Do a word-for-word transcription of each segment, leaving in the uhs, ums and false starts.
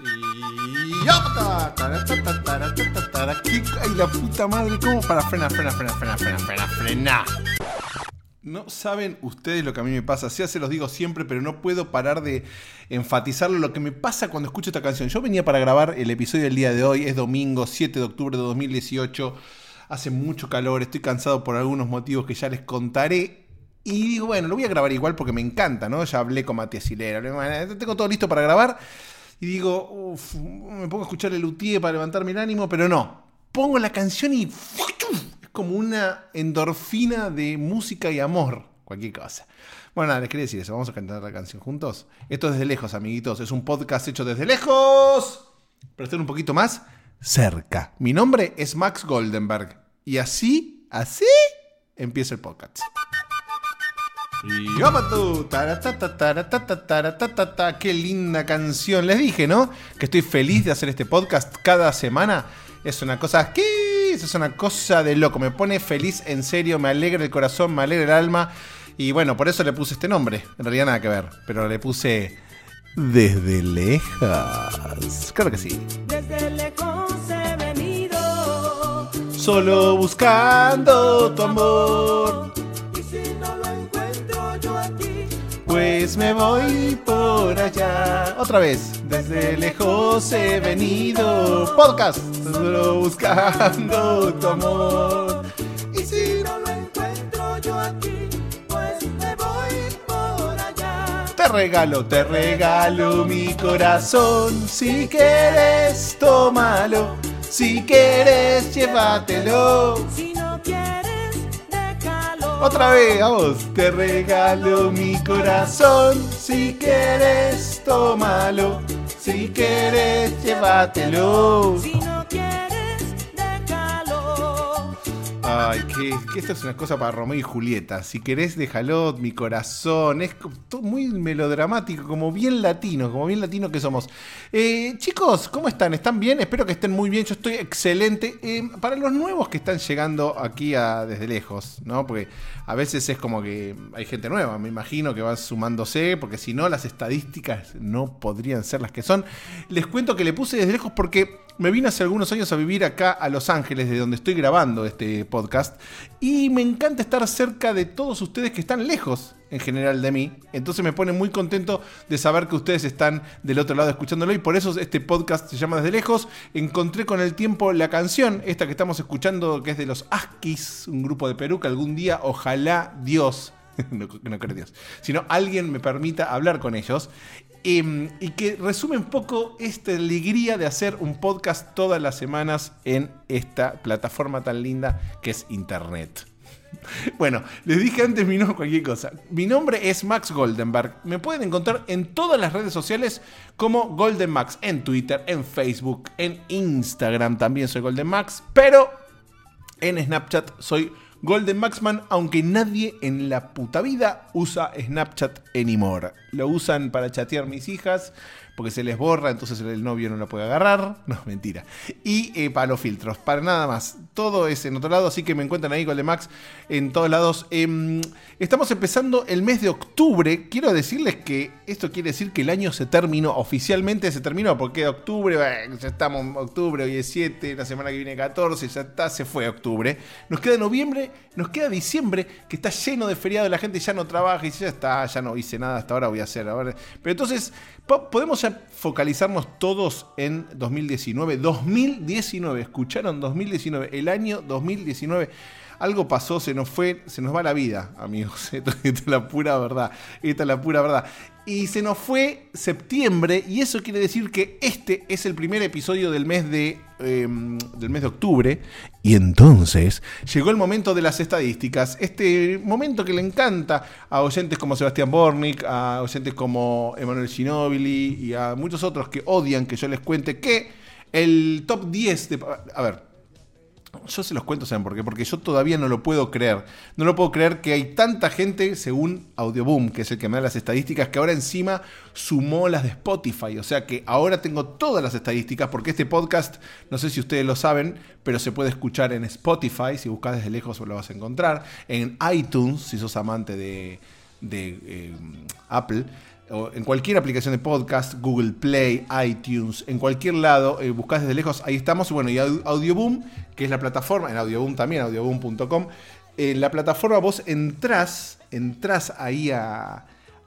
Y... ¡Ay, la puta madre! ¿Cómo para frenar, frenar, frenar, frenar, frenar, frenar, frenar? No saben ustedes lo que a mí me pasa. Sí, se los digo siempre, pero no puedo parar de enfatizarlo. Lo que me pasa cuando escucho esta canción. Yo venía para grabar el episodio del día de hoy. Es domingo, siete de octubre de dos mil dieciocho. Hace mucho calor. Estoy cansado por algunos motivos que ya les contaré. Y digo, bueno, lo voy a grabar igual porque me encanta, ¿no? Ya hablé con Matías Hilera. Tengo todo listo para grabar. Y digo, uff, me pongo a escuchar el Luthier para levantarme el ánimo. Pero no. Pongo la canción y... como una endorfina de música y amor, cualquier cosa. Bueno, nada, les quería decir eso, vamos a cantar la canción juntos. Esto es Desde Lejos, amiguitos, es un podcast hecho desde lejos, pero estén un poquito más cerca. Mi nombre es Max Goldenberg, y así, así, empieza el podcast. Y ¡opa tú! ¡Qué linda canción! Les dije, ¿no? Que estoy feliz de hacer este podcast cada semana. Es una cosa... ¿qué? Es una cosa de loco, me pone feliz en serio, me alegra el corazón, me alegra el alma. Y bueno, por eso le puse este nombre. En realidad nada que ver, pero le puse Desde Lejos. Claro que sí. Desde lejos he venido, solo buscando tu amor. y si no lo encuentro yo aquí, Pues me voy por allá. Otra vez. Desde lejos he venido. Podcast. Solo buscando tu amor. y si no lo encuentro yo aquí, pues me voy por allá. Te regalo, te regalo mi corazón. Si quieres, tómalo. Si quieres, llévatelo. Si no quieres, déjalo. Otra vez, vamos. Te regalo mi corazón. Si quieres, tómalo. Si quieres, llévatelo. Si no quieres, déjalo. Ay, que, que esto es una cosa para Romeo y Julieta. Si querés, déjalo, mi corazón. Es todo muy melodramático, como bien latino, como bien latino que somos. Eh, chicos, ¿cómo están? ¿Están bien? Espero que estén muy bien. Yo estoy excelente. Eh, para los nuevos que están llegando aquí a Desde Lejos, ¿no? Porque a veces es como que hay gente nueva, me imagino que va sumándose, porque si no, las estadísticas no podrían ser las que son. Les cuento que le puse Desde Lejos porque me vine hace algunos años a vivir acá a Los Ángeles, de donde estoy grabando este podcast, y me encanta estar cerca de todos ustedes que están lejos en general de mí. Entonces me pone muy contento de saber que ustedes están del otro lado escuchándolo, y por eso este podcast se llama Desde Lejos. Encontré con el tiempo la canción, esta que estamos escuchando, que es de los Asquis, un grupo de Perú que algún día, ojalá Dios, no, no creo Dios, sino alguien me permita hablar con ellos. Eh, y que resume un poco esta alegría de hacer un podcast todas las semanas en esta plataforma tan linda que es Internet. Bueno, les dije antes mi nombre, cualquier cosa. Mi nombre es Max Goldenberg. Me pueden encontrar en todas las redes sociales como Golden Max. En Twitter, en Facebook, en Instagram también soy Golden Max. Pero en Snapchat soy Golden Maxman, aunque nadie en la puta vida usa Snapchat anymore. Lo usan para chatear mis hijas, porque se les borra, entonces el novio no la puede agarrar. No, mentira. Y eh, para los filtros, para nada más. Todo es en otro lado, así que me encuentran ahí Golden Max en todos lados. Eh, estamos empezando el mes de octubre. Quiero decirles que esto quiere decir que el año se terminó. Oficialmente se terminó, porque octubre, bueno, ya estamos en octubre, hoy es siete, la semana que viene catorce, ya está, se fue octubre. Nos queda noviembre, nos queda diciembre, que está lleno de feriados, la gente ya no trabaja y ya está, ya no hice nada hasta ahora, voy a hacer ahora. Pero entonces, podemos ya focalizarnos todos en dos mil diecinueve. dos mil diecinueve, ¿escucharon? dos mil diecinueve, el año dos mil diecinueve. Algo pasó, se nos fue, se nos va la vida, amigos. Esta es la pura verdad. Esta es la pura verdad. Y se nos fue septiembre, y eso quiere decir que este es el primer episodio del mes de, eh, del mes de octubre. Y entonces llegó el momento de las estadísticas. Este momento que le encanta a oyentes como Sebastián Bornik, a oyentes como Emanuel Ginóbili y a muchos otros que odian que yo les cuente que el top diez de... A ver... Yo se los cuento, ¿saben por qué? Porque yo todavía no lo puedo creer. No lo puedo creer que hay tanta gente, según Audioboom, que es el que me da las estadísticas, que ahora encima sumó las de Spotify. O sea que ahora tengo todas las estadísticas, porque este podcast, no sé si ustedes lo saben, pero se puede escuchar en Spotify. Si buscas Desde Lejos lo vas a encontrar. En iTunes, si sos amante de, de eh, Apple. o en cualquier aplicación de podcast, Google Play, iTunes, en cualquier lado, eh, buscás Desde Lejos, ahí estamos. Y bueno, y Audioboom, que es la plataforma, en Audioboom también, audioboom punto com, en la plataforma vos entrás, entrás ahí a,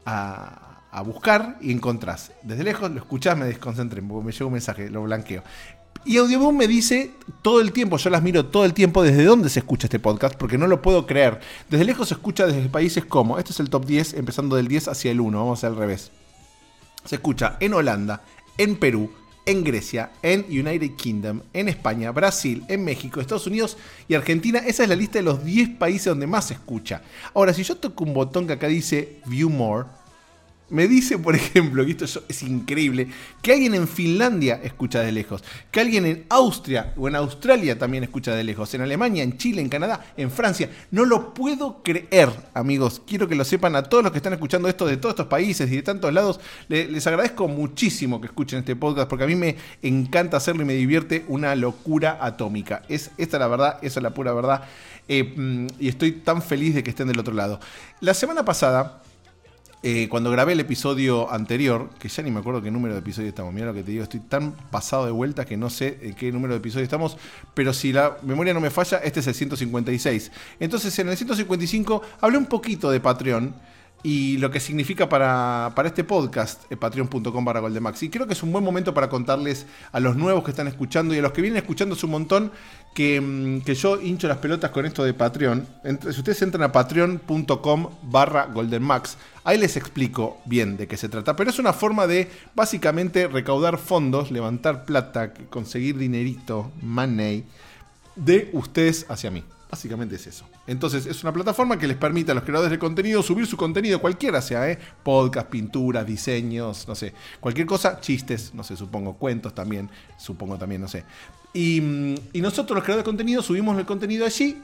a, a buscar y encontrás. Desde Lejos, lo escuchás, me desconcentré, porque me llegó un mensaje, lo blanqueo. Y Audioboom me dice todo el tiempo, yo las miro todo el tiempo desde dónde se escucha este podcast, porque no lo puedo creer. Desde Lejos se escucha desde países como, este es el top diez, empezando del diez hacia el uno, vamos a hacer al revés. Se escucha en Holanda, en Perú, en Grecia, en United Kingdom, en España, Brasil, en México, Estados Unidos y Argentina. Esa es la lista de los diez países donde más se escucha. Ahora, si yo toco un botón que acá dice View More, me dice, por ejemplo, que esto es increíble, que alguien en Finlandia escucha de lejos, que alguien en Austria o en Australia también escucha de lejos, en Alemania, en Chile, en Canadá, en Francia. No lo puedo creer, amigos. Quiero que lo sepan a todos los que están escuchando esto de todos estos países y de tantos lados. Les, les agradezco muchísimo que escuchen este podcast, porque a mí me encanta hacerlo y me divierte una locura atómica. Es, esta es la verdad, esa es la pura verdad. Eh, y estoy tan feliz de que estén del otro lado. La semana pasada, Eh, cuando grabé el episodio anterior, que ya ni me acuerdo qué número de episodio estamos, mira lo que te digo, estoy tan pasado de vuelta que no sé en qué número de episodio estamos, pero si la memoria no me falla, este es el ciento cincuenta y seis. Entonces en el ciento cincuenta y cinco hablé un poquito de Patreon y lo que significa para, para este podcast, eh, patreon punto com barra goldemax. Y creo que es un buen momento para contarles a los nuevos que están escuchando y a los que vienen escuchando es un montón que, que yo hincho las pelotas con esto de Patreon. Entonces, si ustedes entran a patreon punto com barra goldenmax, ahí les explico bien de qué se trata. Pero es una forma de básicamente recaudar fondos, levantar plata, conseguir dinerito, money, de ustedes hacia mí. Básicamente es eso. Entonces es una plataforma que les permite a los creadores de contenido subir su contenido, cualquiera sea, ¿eh? Podcast, pinturas, diseños, no sé, cualquier cosa, chistes, no sé, supongo, cuentos también, supongo también, no sé. Y, y nosotros los creadores de contenido subimos el contenido allí.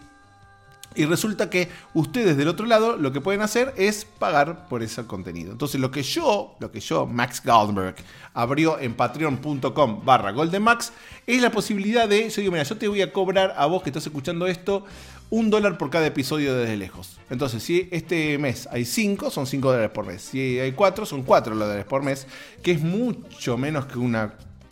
Y resulta que ustedes del otro lado lo que pueden hacer es pagar por ese contenido. Entonces lo que yo, lo que yo, Max Goldberg, abrió en patreon punto com barra goldenmax es la posibilidad de, yo digo, mira, yo te voy a cobrar a vos que estás escuchando esto un dólar por cada episodio Desde Lejos. Entonces si este mes hay cinco, son cinco dólares por mes. Si hay cuatro, son cuatro dólares por mes, que es mucho menos que un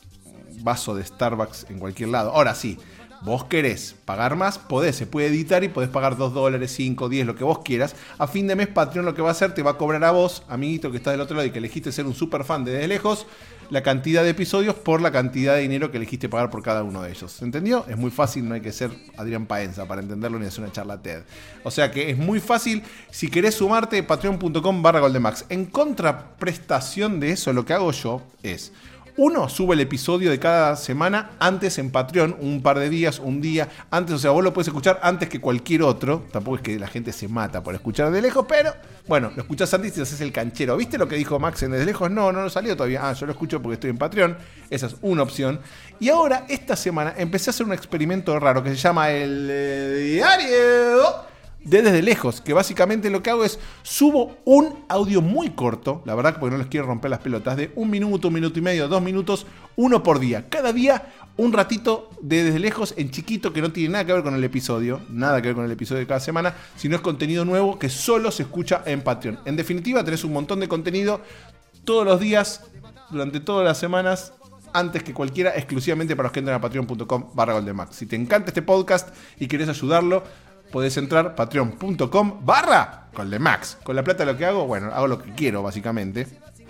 vaso de Starbucks en cualquier lado. Ahora sí, vos querés pagar más, podés, se puede editar y podés pagar dos dólares, cinco, diez, lo que vos quieras. A fin de mes, Patreon lo que va a hacer, te va a cobrar a vos, amiguito que estás del otro lado y que elegiste ser un super fan de Desde Lejos, la cantidad de episodios por la cantidad de dinero que elegiste pagar por cada uno de ellos. ¿Se entendió? Es muy fácil, no hay que ser Adrián Paenza para entenderlo ni hacer una charla TED. O sea que es muy fácil. Si querés sumarte, patreon punto com barra goldenmax. En contraprestación de eso, lo que hago yo es: uno, sube el episodio de cada semana antes en Patreon, un par de días, un día antes. O sea, vos lo podés escuchar antes que cualquier otro. Tampoco es que la gente se mata por escuchar de lejos, pero bueno, lo escuchás antes y te haces el canchero. ¿Viste lo que dijo Max en Desde Lejos? No, no lo salió todavía. Ah, yo lo escucho porque estoy en Patreon. Esa es una opción. Y ahora, esta semana, empecé a hacer un experimento raro que se llama el eh, diario de Desde Lejos, que básicamente lo que hago es subo un audio muy corto, la verdad, porque no les quiero romper las pelotas, de un minuto, un minuto y medio, dos minutos, uno por día. Cada día un ratito de Desde Lejos en chiquito, que no tiene nada que ver con el episodio, nada que ver con el episodio de cada semana, sino es contenido nuevo que solo se escucha en Patreon. En definitiva, tenés un montón de contenido todos los días, durante todas las semanas, antes que cualquiera, exclusivamente para los que entran a patreon punto com barra goldenmax. Si te encanta este podcast y querés ayudarlo, podés entrar patreon punto com barra goldenmax. Con la plata lo que hago, bueno, hago lo que quiero básicamente,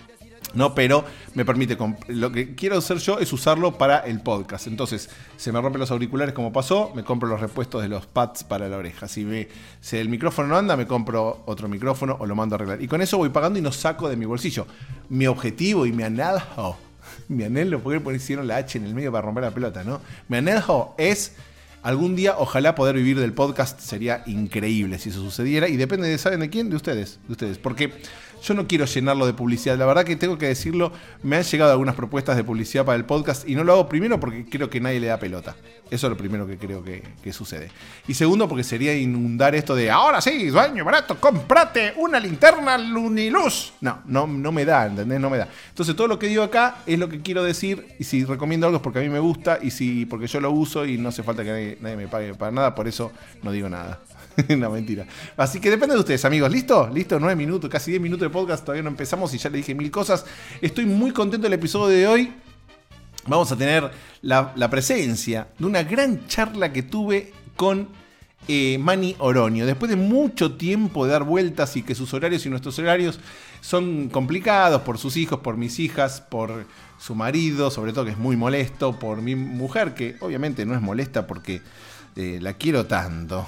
no, pero me permite, lo que quiero hacer yo es usarlo para el podcast. Entonces, se me rompen los auriculares como pasó, me compro los repuestos de los pads para la oreja. Si, me, si el micrófono no anda, me compro otro micrófono o lo mando a arreglar. Y con eso voy pagando y no saco de mi bolsillo. Mi objetivo y mi anhelo, mi anhelo, porque pusieron la H en el medio para romper la pelota, ¿no? Mi anhelo es algún día, ojalá, poder vivir del podcast. Sería increíble si eso sucediera. Y depende de, ¿saben de quién? De ustedes. De ustedes. Porque yo no quiero llenarlo de publicidad. La verdad que tengo que decirlo, me han llegado algunas propuestas de publicidad para el podcast y no lo hago, primero porque creo que nadie le da pelota. Eso es lo primero que creo que, que sucede. Y segundo, porque sería inundar esto de ahora sí, dueño barato, cómprate una linterna Luniluz. No, no, no me da, ¿entendés? No me da. Entonces todo lo que digo acá es lo que quiero decir. Y si recomiendo algo es porque a mí me gusta y si porque yo lo uso y no hace falta que nadie, nadie me pague para nada. Por eso no digo nada. No, mentira. Así que depende de ustedes, amigos. ¿Listo? ¿Listo? Nueve minutos, casi diez minutos el podcast, todavía no empezamos y ya le dije mil cosas. Estoy muy contento del episodio de hoy. Vamos a tener la, la presencia de una gran charla que tuve con eh, Mani Oroño. Después de mucho tiempo de dar vueltas y que sus horarios y nuestros horarios son complicados por sus hijos, por mis hijas, por su marido, sobre todo que es muy molesto, por mi mujer, que obviamente no es molesta porque eh, la quiero tanto.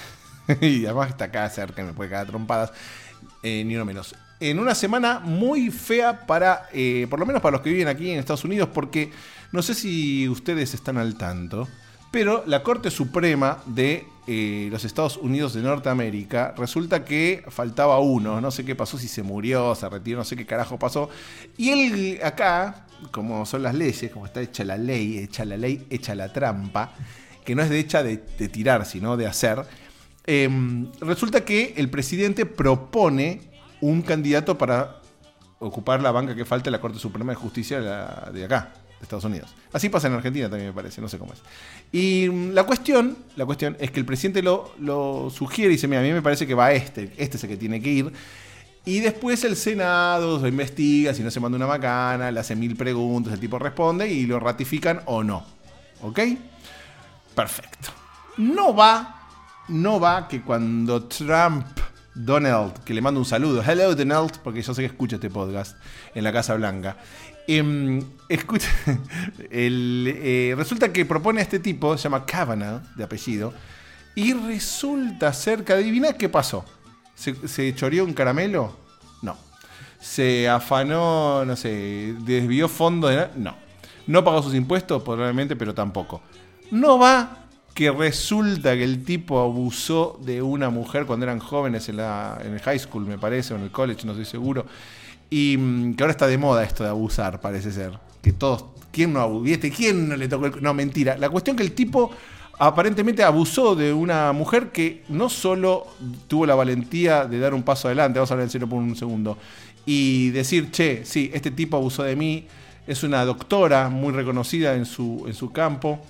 Y además está acá cerca y me puede cagar trompadas, eh, ni uno menos. En una semana muy fea para, eh, por lo menos para los que viven aquí en Estados Unidos, porque no sé si ustedes están al tanto, pero la Corte Suprema de eh, los Estados Unidos de Norteamérica, resulta que faltaba uno, no sé qué pasó, si se murió, se retiró, no sé qué carajo pasó, y él acá, como son las leyes, como está hecha la ley, hecha la ley, hecha la trampa, que no es de hecha de, de tirar, sino de hacer, eh, resulta que el presidente propone un candidato para ocupar la banca que falta en la Corte Suprema de Justicia de, la, de acá, de Estados Unidos. Así pasa en Argentina también, me parece, no sé cómo es. Y la cuestión, la cuestión es que el presidente lo, lo sugiere y dice, mira, a mí me parece que va este, este es el que tiene que ir. Y después el Senado lo investiga, si no se manda una macana, le hace mil preguntas, el tipo responde y lo ratifican o no. ¿Ok? Perfecto. No va, no va que cuando Trump... Donald, que le mando un saludo. Hello Donald, porque yo sé que escucha este podcast en la Casa Blanca. Eh, escucha, el, eh, resulta que propone a este tipo, se llama Kavanaugh, de apellido, y resulta ser que, adivina qué pasó. ¿Se, se choreó un caramelo? No. ¿Se afanó, no sé, desvió fondos de nada? No. ¿No pagó sus impuestos? Probablemente, pero tampoco. No va que resulta que el tipo abusó de una mujer cuando eran jóvenes en, la, en el high school, me parece, o en el college, no estoy seguro. Y mmm, que ahora está de moda esto de abusar, parece ser. Que todos, ¿quién no abusó? ¿Quién no le tocó el...? No, mentira. La cuestión es que el tipo aparentemente abusó de una mujer que no solo tuvo la valentía de dar un paso adelante, vamos a hablar en serio por un segundo, y decir, che, sí, este tipo abusó de mí, es una doctora muy reconocida en su, en su campo,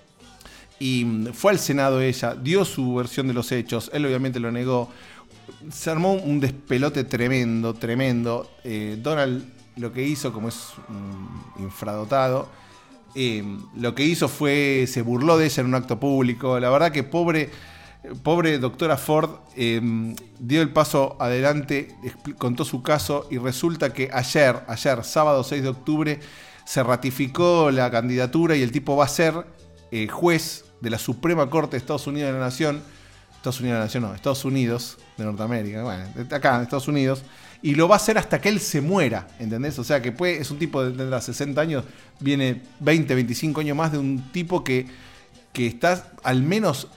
y fue al Senado ella, dio su versión de los hechos, él obviamente lo negó, se armó un despelote tremendo, tremendo. eh, Donald lo que hizo, como es un infradotado, eh, lo que hizo fue, se burló de ella en un acto público. La verdad que pobre, pobre doctora Ford eh, dio el paso adelante, contó su caso y resulta que ayer, ayer, sábado seis de octubre, se ratificó la candidatura y el tipo va a ser eh, juez de la Suprema Corte de Estados Unidos de la Nación, Estados Unidos de la Nación no, Estados Unidos de Norteamérica, bueno, acá en Estados Unidos, y lo va a hacer hasta que él se muera, ¿entendés? O sea que puede, es un tipo de tendrá sesenta años, viene veinte, veinticinco años más de un tipo que, que está al menos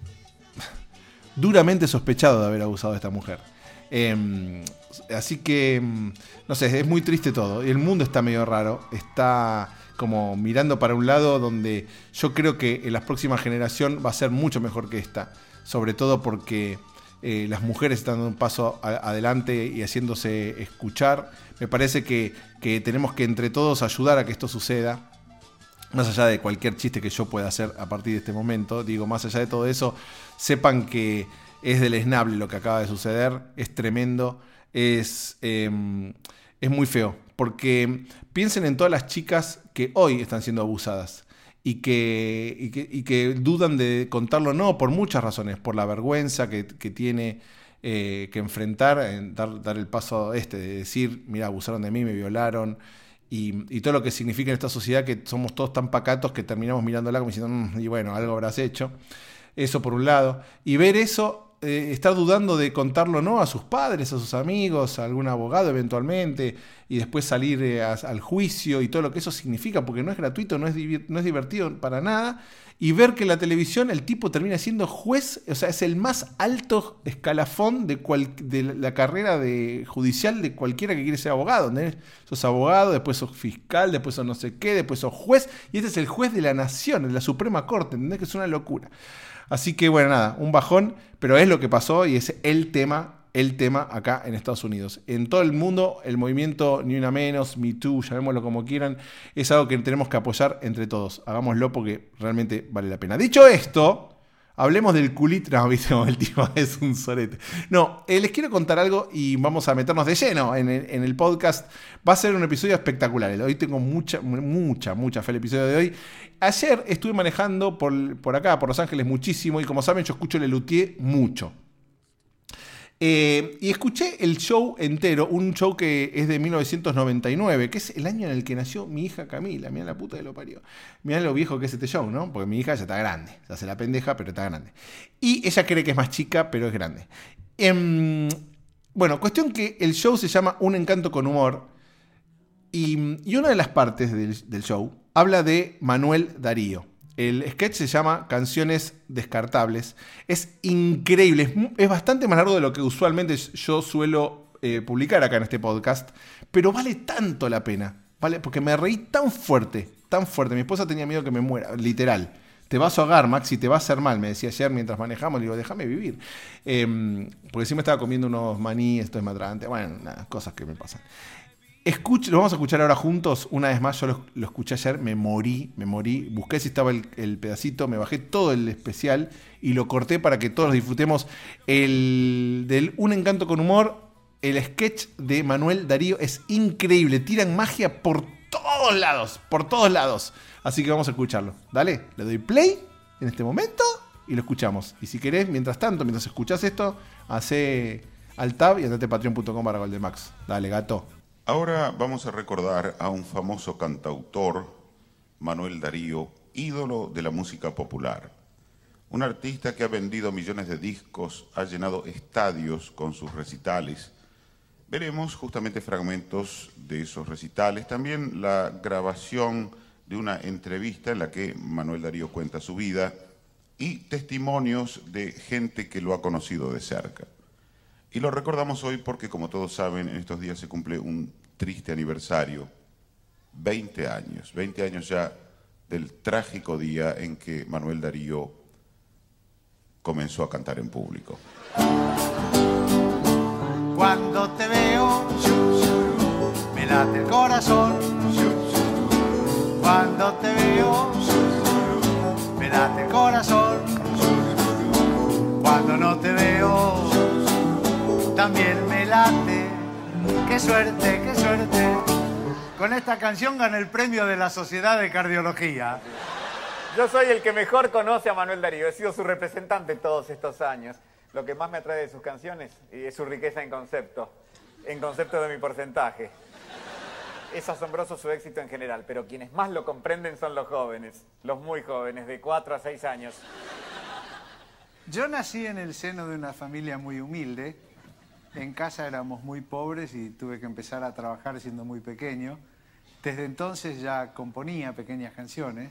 duramente sospechado de haber abusado de esta mujer. Eh, así que, no sé, es muy triste todo, y el mundo está medio raro, está como mirando para un lado donde yo creo que en la próxima generación va a ser mucho mejor que esta, sobre todo porque eh, las mujeres están dando un paso a, adelante y haciéndose escuchar. Me parece que, que tenemos que entre todos ayudar a que esto suceda, más allá de cualquier chiste que yo pueda hacer a partir de este momento. Digo, más allá de todo eso, sepan que es deleznable lo que acaba de suceder, es tremendo, es, eh, es muy feo. Porque piensen en todas las chicas que hoy están siendo abusadas y que, y que, y que dudan de contarlo, no por muchas razones, por la vergüenza que, que tiene eh, que enfrentar, en dar, dar el paso este de decir, mira, abusaron de mí, me violaron, y, y todo lo que significa en esta sociedad que somos todos tan pacatos que terminamos mirándola como diciendo, mmm, y bueno, algo habrás hecho. Eso por un lado. Y ver eso... Eh, estar dudando de contarlo no a sus padres, a sus amigos, a algún abogado eventualmente, y después salir eh, a, al juicio y todo lo que eso significa, porque no es gratuito, no es, div- no es divertido para nada, y ver que en la televisión el tipo termina siendo juez, o sea, es el más alto escalafón de, cual, de la carrera de, judicial de cualquiera que quiere ser abogado, ¿entendés? Sos abogado, después sos fiscal, después sos no sé qué, después sos juez, y este es el juez de la nación, de la Suprema Corte, ¿entendés? Que es una locura. Así que bueno, nada, un bajón, pero es lo que pasó y es el tema, el tema acá en Estados Unidos. En todo el mundo, el movimiento Ni Una Menos, Me Too, llamémoslo como quieran, es algo que tenemos que apoyar entre todos. Hagámoslo porque realmente vale la pena. Dicho esto, Hablemos del culito. No, viste como el tipo es un sorete. No, eh, les quiero contar algo y vamos a meternos de lleno en el, en el podcast. Va a ser un episodio espectacular. Hoy tengo mucha, mucha, mucha fe el episodio de hoy. Ayer estuve manejando por, por acá, por Los Ángeles, muchísimo. Y como saben, yo escucho Lelutier mucho. Eh, y escuché el show entero, un show que es de mil novecientos noventa y nueve, que es el año en el que nació mi hija Camila. Mirá la puta que lo parió. Mirá lo viejo que es este show, ¿no? Porque mi hija ya está grande. Se hace la pendeja, pero está grande. Y ella cree que es más chica, pero es grande. Eh, bueno, cuestión que el show se llama Un encanto con humor. Y, y una de las partes del, del show habla de Manuel Darío. El sketch se llama Canciones Descartables. Es increíble, es, es bastante más largo de lo que usualmente yo suelo eh, publicar acá en este podcast, pero vale tanto la pena, ¿vale? Porque me reí tan fuerte, tan fuerte. Mi esposa tenía miedo que me muera, literal. Te vas a ahogar, Maxi, te va a hacer mal, me decía ayer mientras manejamos. Le digo, déjame vivir. Eh, porque sí me estaba comiendo unos maní, esto es matrante. Bueno, nada, cosas que me pasan. Escuch, lo vamos a escuchar ahora juntos. Una vez más, yo lo, lo escuché ayer, me morí, me morí. Busqué si estaba el, el pedacito, me bajé todo el especial y lo corté para que todos disfrutemos el del Un encanto con humor. El sketch de Manuel Darío es increíble. Tiran magia por todos lados, por todos lados. Así que vamos a escucharlo. Dale, le doy play en este momento y lo escuchamos. Y si querés, mientras tanto, mientras escuchás esto, hacé al tab y andate a patreon punto com barra goldemax. Dale, gato. Ahora vamos a recordar a un famoso cantautor, Manuel Darío, ídolo de la música popular. Un artista que ha vendido millones de discos, ha llenado estadios con sus recitales. Veremos justamente fragmentos de esos recitales, también la grabación de una entrevista en la que Manuel Darío cuenta su vida y testimonios de gente que lo ha conocido de cerca. Y lo recordamos hoy porque, como todos saben, en estos días se cumple un triste aniversario. veinte años, veinte años ya del trágico día en que Manuel Darío comenzó a cantar en público. Cuando te veo, me late el corazón. Cuando te veo, me late el corazón. Cuando no te veo, también me late. ¡Qué suerte, qué suerte! Con esta canción gané el premio de la Sociedad de Cardiología. Yo soy el que mejor conoce a Manuel Darío. He sido su representante todos estos años. Lo que más me atrae de sus canciones es su riqueza en concepto. En concepto de mi porcentaje. Es asombroso su éxito en general, pero quienes más lo comprenden son los jóvenes. Los muy jóvenes, de cuatro a seis años. Yo nací en el seno de una familia muy humilde. En casa éramos muy pobres y tuve que empezar a trabajar siendo muy pequeño. Desde entonces ya componía pequeñas canciones,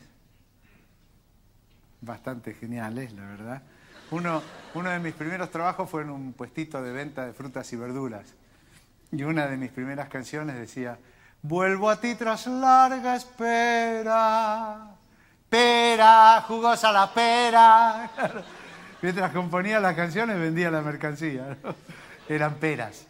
bastante geniales, la verdad. Uno, uno de mis primeros trabajos fue en un puestito de venta de frutas y verduras. Y una de mis primeras canciones decía: vuelvo a ti tras larga espera, pera, jugosa la pera. Mientras componía las canciones vendía la mercancía, ¿no? Eran peras.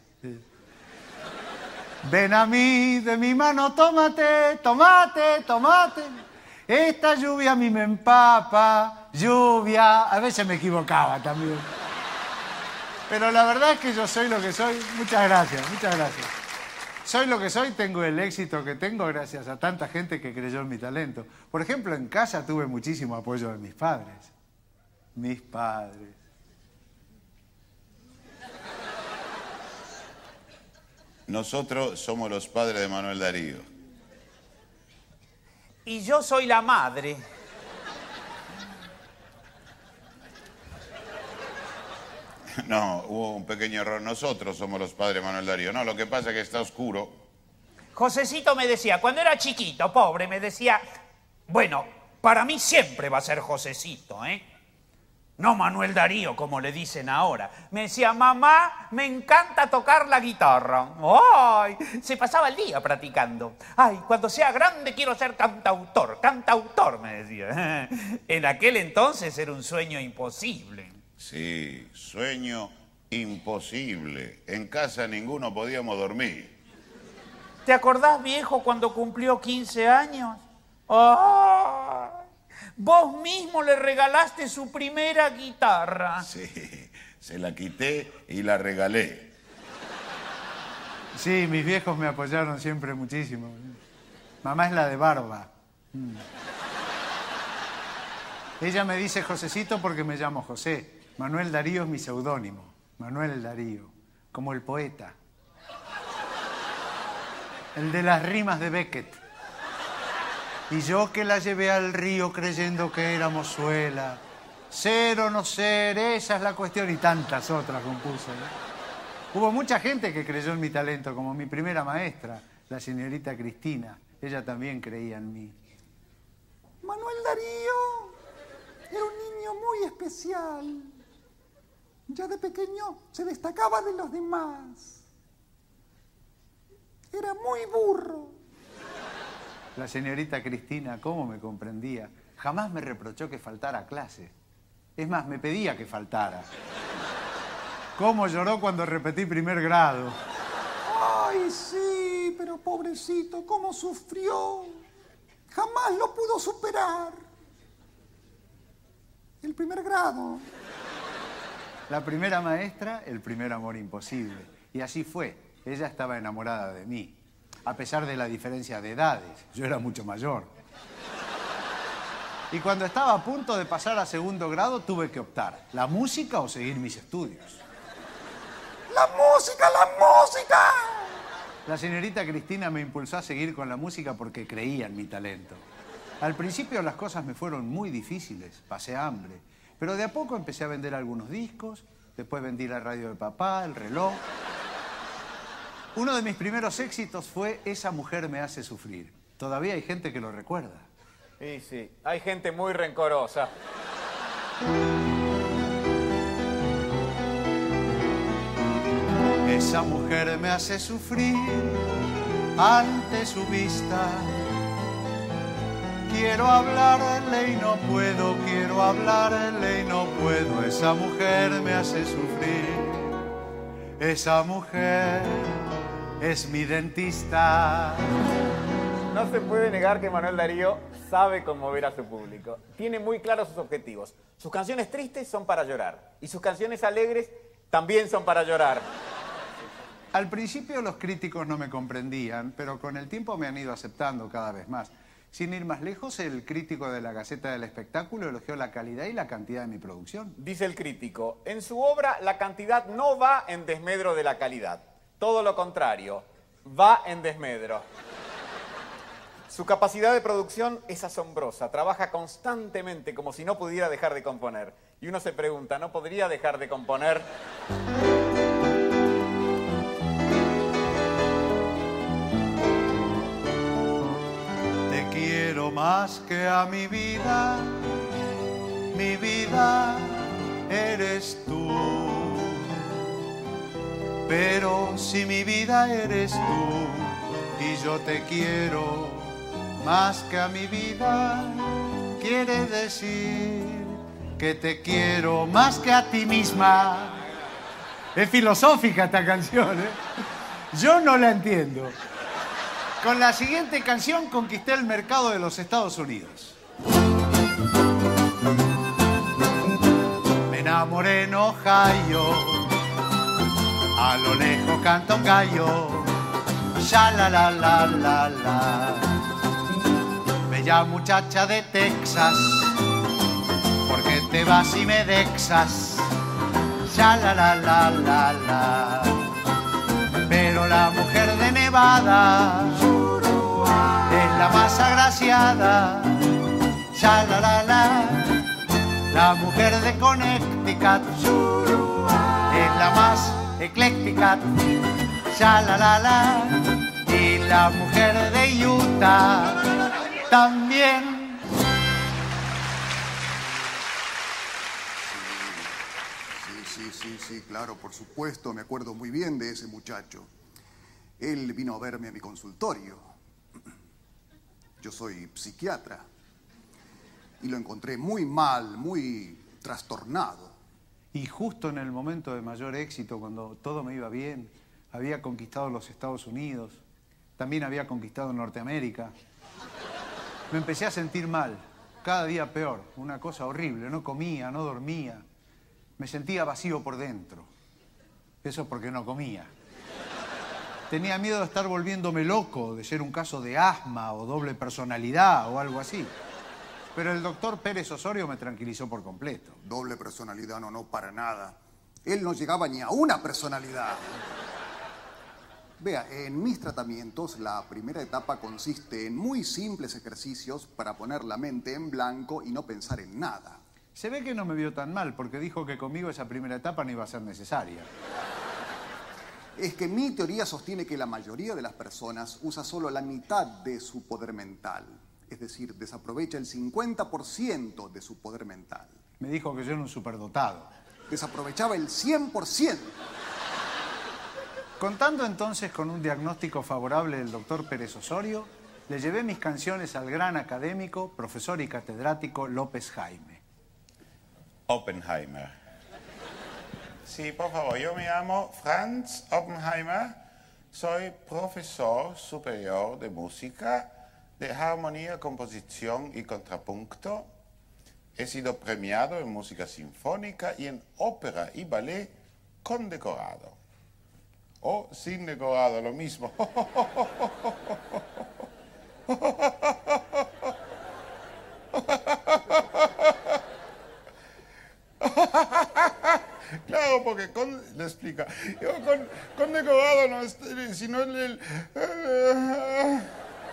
Ven a mí, de mi mano, tómate, tomate, tomate. Esta lluvia a mí me empapa, lluvia. A veces me equivocaba también. Pero la verdad es que yo soy lo que soy. Muchas gracias, muchas gracias. Soy lo que soy, tengo el éxito que tengo gracias a tanta gente que creyó en mi talento. Por ejemplo, en casa tuve muchísimo apoyo de mis padres. Mis padres. Nosotros somos los padres de Manuel Darío. Y yo soy la madre. No, hubo un pequeño error. Nosotros somos los padres de Manuel Darío. No, lo que pasa es que está oscuro. Josecito me decía, cuando era chiquito, pobre, me decía, bueno, para mí siempre va a ser Josecito, ¿eh? No Manuel Darío, como le dicen ahora. Me decía, mamá, me encanta tocar la guitarra. ¡Ay! Se pasaba el día practicando. ¡Ay, cuando sea grande quiero ser cantautor! ¡Cantautor!, me decía. En aquel entonces era un sueño imposible. Sí, sueño imposible. En casa ninguno podíamos dormir. ¿Te acordás, viejo, cuando cumplió quince años? ¡Ay! Vos mismo le regalaste su primera guitarra. Sí, se la quité y la regalé. Sí, mis viejos me apoyaron siempre muchísimo. Mamá es la de barba. Mm. Ella me dice Josecito porque me llamo José. Manuel Darío es mi seudónimo. Manuel Darío, como el poeta. El de las rimas de Beckett. Y yo que la llevé al río creyendo que era mozuela. Ser o no ser, esa es la cuestión. Y tantas otras compuso, ¿no? Hubo mucha gente que creyó en mi talento, como mi primera maestra, la señorita Cristina. Ella también creía en mí. Manuel Darío era un niño muy especial. Ya de pequeño se destacaba de los demás. Era muy burro. La señorita Cristina, ¿cómo me comprendía? Jamás me reprochó que faltara a clase. Es más, me pedía que faltara. ¿Cómo lloró cuando repetí primer grado? Ay, sí, pero pobrecito, cómo sufrió. Jamás lo pudo superar. El primer grado. La primera maestra, el primer amor imposible. Y así fue. Ella estaba enamorada de mí. A pesar de la diferencia de edades. Yo era mucho mayor. Y cuando estaba a punto de pasar a segundo grado, tuve que optar. ¿La música o seguir mis estudios? ¡La música, la música! La señorita Cristina me impulsó a seguir con la música porque creía en mi talento. Al principio las cosas me fueron muy difíciles. Pasé hambre. Pero de a poco empecé a vender algunos discos. Después vendí la radio de papá, el reloj. Uno de mis primeros éxitos fue Esa mujer me hace sufrir. Todavía hay gente que lo recuerda. Sí, sí. Hay gente muy rencorosa. Esa mujer me hace sufrir ante su vista. Quiero hablarle y no puedo, quiero hablarle y no puedo. Esa mujer me hace sufrir. Esa mujer es mi dentista. No se puede negar que Manuel Darío sabe conmover a su público. Tiene muy claros sus objetivos. Sus canciones tristes son para llorar. Y sus canciones alegres también son para llorar. Al principio los críticos no me comprendían, pero con el tiempo me han ido aceptando cada vez más. Sin ir más lejos, el crítico de la Gaceta del Espectáculo elogió la calidad y la cantidad de mi producción. Dice el crítico, en su obra la cantidad no va en desmedro de la calidad. Todo lo contrario, va en desmedro. Su capacidad de producción es asombrosa. Trabaja constantemente como si no pudiera dejar de componer. Y uno se pregunta, ¿no podría dejar de componer? Quiero más que a mi vida, mi vida eres tú. Pero si mi vida eres tú y yo te quiero más que a mi vida, quiere decir que te quiero más que a ti misma. Es filosófica esta canción, ¿eh? Yo no la entiendo. Con la siguiente canción conquisté el mercado de los Estados Unidos. Me enamoré en Ohio, a lo lejos canta un gallo, sha la la la la la. Bella muchacha de Texas, ¿por qué te vas y me dexas? Sha la la la la la. Pero la mujer de Nevada es la más agraciada, ya la la la. La mujer de Connecticut es la más ecléctica, ya la la la. Y la mujer de Utah también. Sí, sí, sí, sí, claro, por supuesto, me acuerdo muy bien de ese muchacho. Él vino a verme a mi consultorio. Yo soy psiquiatra. Y lo encontré muy mal, muy trastornado. Y justo en el momento de mayor éxito, cuando todo me iba bien, había conquistado los Estados Unidos, también había conquistado Norteamérica, me empecé a sentir mal. cada día peor, una cosa horrible. No comía, no dormía. Me sentía vacío por dentro. Eso porque no comía. Tenía miedo de estar volviéndome loco, de ser un caso de asma o doble personalidad o algo así. Pero el doctor Pérez Osorio me tranquilizó por completo. Doble personalidad, no, no, para nada. Él no llegaba ni a una personalidad. Vea, en mis tratamientos la primera etapa consiste en muy simples ejercicios para poner la mente en blanco y no pensar en nada. Se ve que no me vio tan mal porque dijo que conmigo esa primera etapa no iba a ser necesaria. Es que mi teoría sostiene que la mayoría de las personas usa solo la mitad de su poder mental. Es decir, desaprovecha el cincuenta por ciento de su poder mental. Me dijo que yo era un superdotado. Desaprovechaba el cien por ciento. Contando entonces con un diagnóstico favorable del doctor Pérez Osorio, le llevé mis canciones al gran académico, profesor y catedrático López Jaime. Oppenheimer. Sí, por favor, yo me llamo Franz Oppenheimer, soy profesor superior de música, de armonía, composición y contrapunto. He sido premiado en música sinfónica y en ópera y ballet condecorado. O sin decorado, lo mismo. Claro, porque con, le explica, yo con, con decorado no es, sino el, el, el,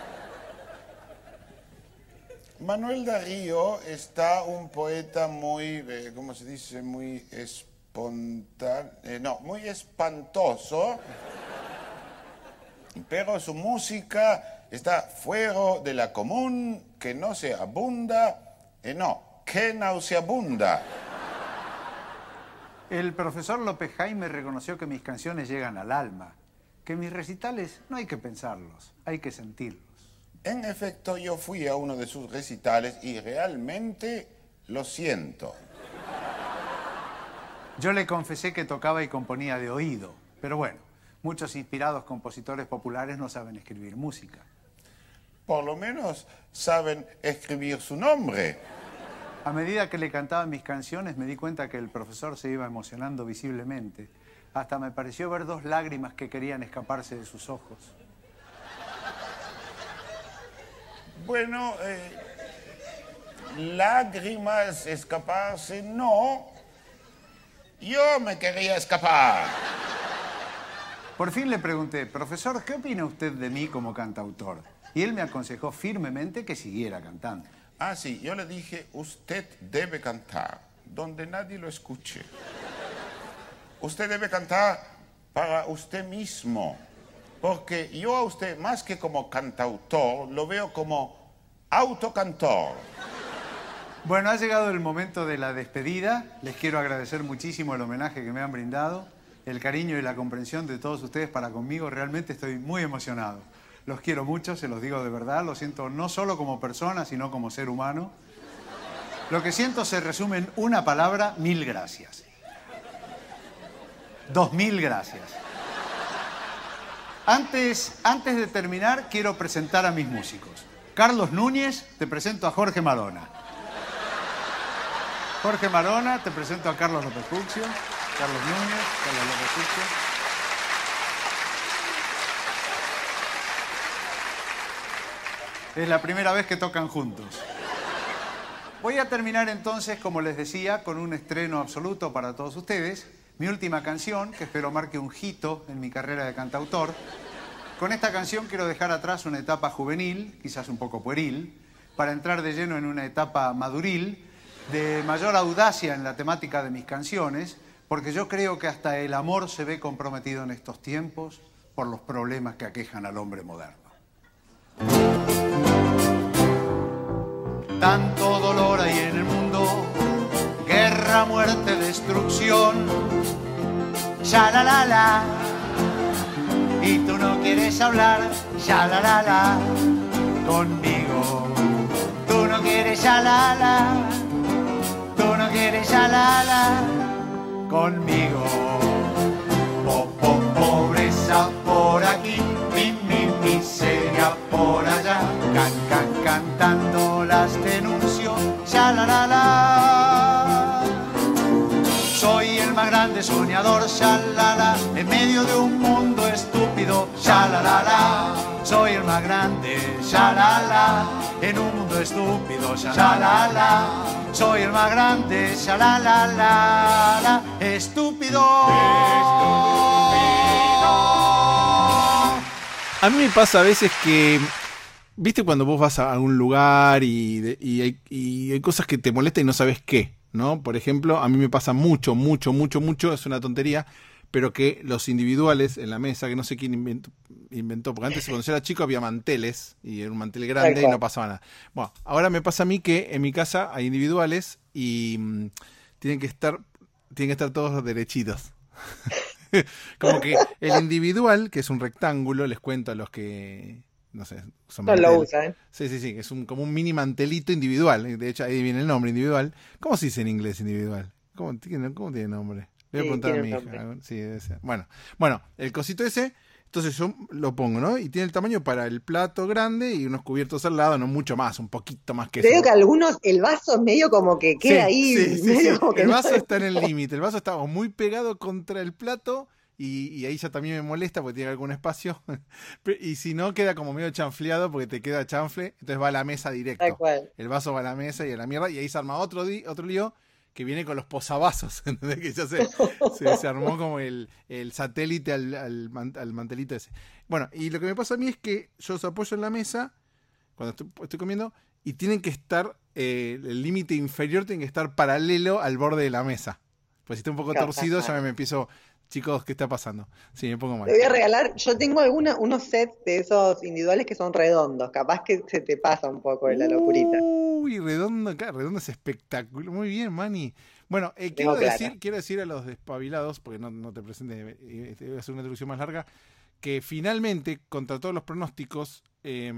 Manuel Darío está un poeta muy, eh, ¿cómo se dice? Muy espontáneo, eh, no, muy espantoso, pero su música está fuera de la común, que no se abunda, eh, no, que nauseabunda. El profesor López Jaime reconoció que mis canciones llegan al alma, que mis recitales no hay que pensarlos, hay que sentirlos. En efecto, yo fui a uno de sus recitales y realmente lo siento. Yo le confesé que tocaba y componía de oído, pero bueno, muchos inspirados compositores populares no saben escribir música. Por lo menos saben escribir su nombre. A medida que le cantaba mis canciones me di cuenta que el profesor se iba emocionando visiblemente. Hasta me pareció ver dos lágrimas que querían escaparse de sus ojos. Bueno, eh, lágrimas, escaparse, no. Yo me quería escapar. Por fin le pregunté, profesor, ¿qué opina usted de mí como cantautor? Y él me aconsejó firmemente que siguiera cantando. Ah, sí, yo le dije, usted debe cantar donde nadie lo escuche. Usted debe cantar para usted mismo. Porque yo a usted, más que como cantautor, lo veo como autocantor. Bueno, ha llegado el momento de la despedida. Les quiero agradecer muchísimo el homenaje que me han brindado, el cariño y la comprensión de todos ustedes para conmigo. Realmente estoy muy emocionado. Los quiero mucho, se los digo de verdad. Lo siento no solo como persona, sino como ser humano. Lo que siento se resume en una palabra: mil gracias. Dos mil gracias. Antes, antes de terminar, quiero presentar a mis músicos. Carlos Núñez, te presento a Jorge Marona. Jorge Marona, te presento a Carlos López Fuccio. Carlos Núñez, Carlos López Fuccio. Es la primera vez que tocan juntos. Voy a terminar entonces, como les decía, con un estreno absoluto para todos ustedes. Mi última canción, que espero marque un hito en mi carrera de cantautor. Con esta canción quiero dejar atrás una etapa juvenil, quizás un poco pueril, para entrar de lleno en una etapa maduril, de mayor audacia en la temática de mis canciones, porque yo creo que hasta el amor se ve comprometido en estos tiempos por los problemas que aquejan al hombre moderno. Tanto dolor hay en el mundo, guerra, muerte, destrucción, ya la la la, y tú no quieres hablar, ya la la la, conmigo. Tú no quieres ya la la, tú no quieres ya la la, conmigo. Po, po, pobreza por aquí, mi, mi, miseria por allá, can, can, cantando las denuncio grande soñador, shalala, en medio de un mundo estúpido, shalalala. Soy el más grande, shalala, en un mundo estúpido, shalala. Soy el más grande, shalalala, estúpido. A mí me pasa a veces que, viste, cuando vos vas a algún lugar y, de- y, hay, y hay cosas que te molestan y no sabes qué, ¿no? Por ejemplo, a mí me pasa mucho, mucho, mucho, mucho, es una tontería, pero que los individuales en la mesa, que no sé quién inventó, inventó porque antes cuando yo era chico había manteles, y era un mantel grande y no pasaba nada. Bueno, ahora me pasa a mí que en mi casa hay individuales y mm, tienen que estar, tienen que estar todos derechitos. Como que el individual, que es un rectángulo, les cuento a los que, no sé, son No lo mantel- usan. Sí, sí, sí, que es un, como un mini mantelito individual. De hecho, ahí viene el nombre, individual. ¿Cómo se dice en inglés individual? ¿Cómo tiene, cómo tiene nombre? Le voy a Sí, preguntar a tiene mi un hija. nombre. Sí, debe ser. Bueno, bueno, el cosito ese, entonces yo lo pongo, ¿no? Y tiene el tamaño para el plato grande y unos cubiertos al lado, no mucho más, un poquito más que Te eso. digo que algunos, el vaso es medio como que queda Sí, ahí, sí, sí, medio sí. como que El no vaso se- está en el límite, el vaso está o muy pegado contra el plato y, y ahí ya también me molesta porque tiene algún espacio. Pe- Y si no, queda como medio chanfleado porque te queda chanfle, entonces va a la mesa Tal directo. cual. El vaso va a la mesa y a la mierda y ahí se arma otro, di- otro lío que viene con los posavasos, ¿entendés? Que ya se, se, se armó como el, el satélite al, al, man- al mantelito ese. Bueno, y lo que me pasa a mí es que yo los apoyo en la mesa cuando estoy, estoy comiendo y tienen que estar, eh, el límite inferior tiene que estar paralelo al borde de la mesa. Pues si está un poco Claro, torcido está ya me, me empiezo, chicos, ¿qué está pasando? Sí, me pongo mal. Te voy a regalar, yo tengo alguna, unos sets de esos individuales que son redondos, capaz que se te pasa un poco de la locurita. Uy, redondo, acá, redondo es espectacular. Muy bien, Manny. Bueno, eh, quiero, Tengo plata. decir, quiero decir a los despabilados, porque no, no te presente, eh, te voy a hacer una introducción más larga, que finalmente, contra todos los pronósticos, eh,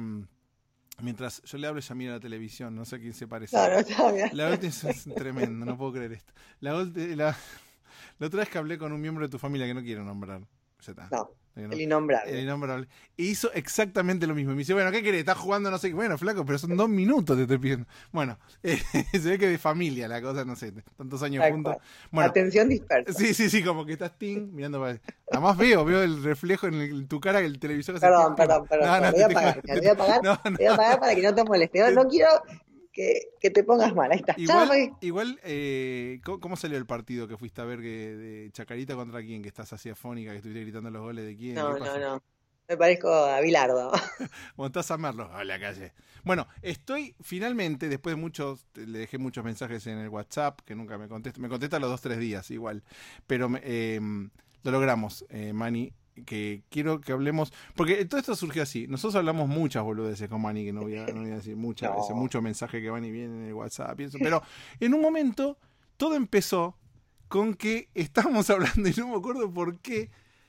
mientras yo le hablo, ella mira la televisión, no sé a quién se parece. No, no, está bien. La última es, es tremendo, no puedo creer esto. La, ulti- la, la otra vez que hablé con un miembro de tu familia que no quiero nombrar. Ya está. No, Eh, no. el innombrable. El innombrable. E hizo exactamente lo mismo. Y me dice, bueno, ¿qué querés? ¿Estás jugando? No sé qué. Bueno, flaco, pero son dos minutos te estoy pidiendo. Bueno, eh, se ve que de familia la cosa, no sé, tantos años Tal juntos. cual. Bueno, Atención dispersa. sí, sí, sí, como que estás ting, mirando para además veo, veo el reflejo en, el- en tu cara que el televisor hace Perdón, ting, ting. perdón, perdón. No, no, te voy te a estoy apagar, jugando, te voy a apagar, no, te no. voy a apagar para que no te moleste. No, no quiero que, que te pongas mal. Ahí está. Chao, Igual, Rey. igual eh, ¿cómo, cómo salió el partido que fuiste a ver que, de Chacarita contra quién? Que estás así afónica, que estuviste gritando los goles de quién. No, ¿Qué pasó? no, no. Me parezco a Bilardo. Montás a Merlo a la calle. Bueno, estoy finalmente, después de muchos, le dejé muchos mensajes en el WhatsApp, que nunca me contesta, me contesta a los dos, tres días igual, pero eh, lo logramos, eh, Manny, que quiero que hablemos, porque todo esto surgió así, nosotros hablamos muchas boludeces con Manny, que no voy a, no voy a decir muchas No. veces, mucho mensaje que van y vienen en el WhatsApp, y eso, pero en un momento todo empezó con que estábamos hablando, y no me acuerdo por qué,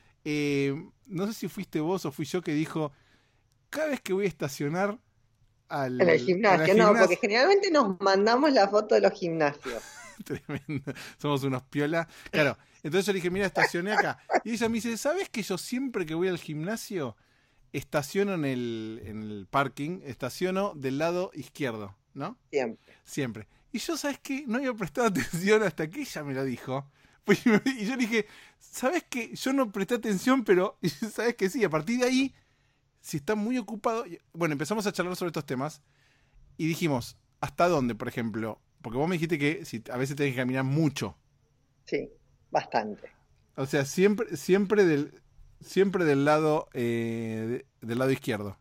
eh, no sé si fuiste vos o fui yo que dijo, cada vez que voy a estacionar al, En el al gimnasio, no, porque generalmente nos mandamos la foto de los gimnasios. Tremendo, somos unos piola. Claro, entonces yo le dije, mira, estacioné acá. Y ella me dice, ¿sabes que yo siempre que voy al gimnasio estaciono en el, en el parking, estaciono del lado izquierdo, ¿no? Siempre. Siempre. Y yo, ¿sabes qué? No había prestado atención hasta que ella me lo dijo. Pues, y yo le dije, ¿sabes qué? Yo no presté atención, pero ¿sabes que sí? A partir de ahí, si está muy ocupado... Bueno, empezamos a charlar sobre estos temas y dijimos, ¿hasta dónde, por ejemplo? Porque vos me dijiste que si, a veces tenés que caminar mucho. Sí, bastante. O sea, siempre, siempre del, siempre del lado, eh, de- del lado izquierdo.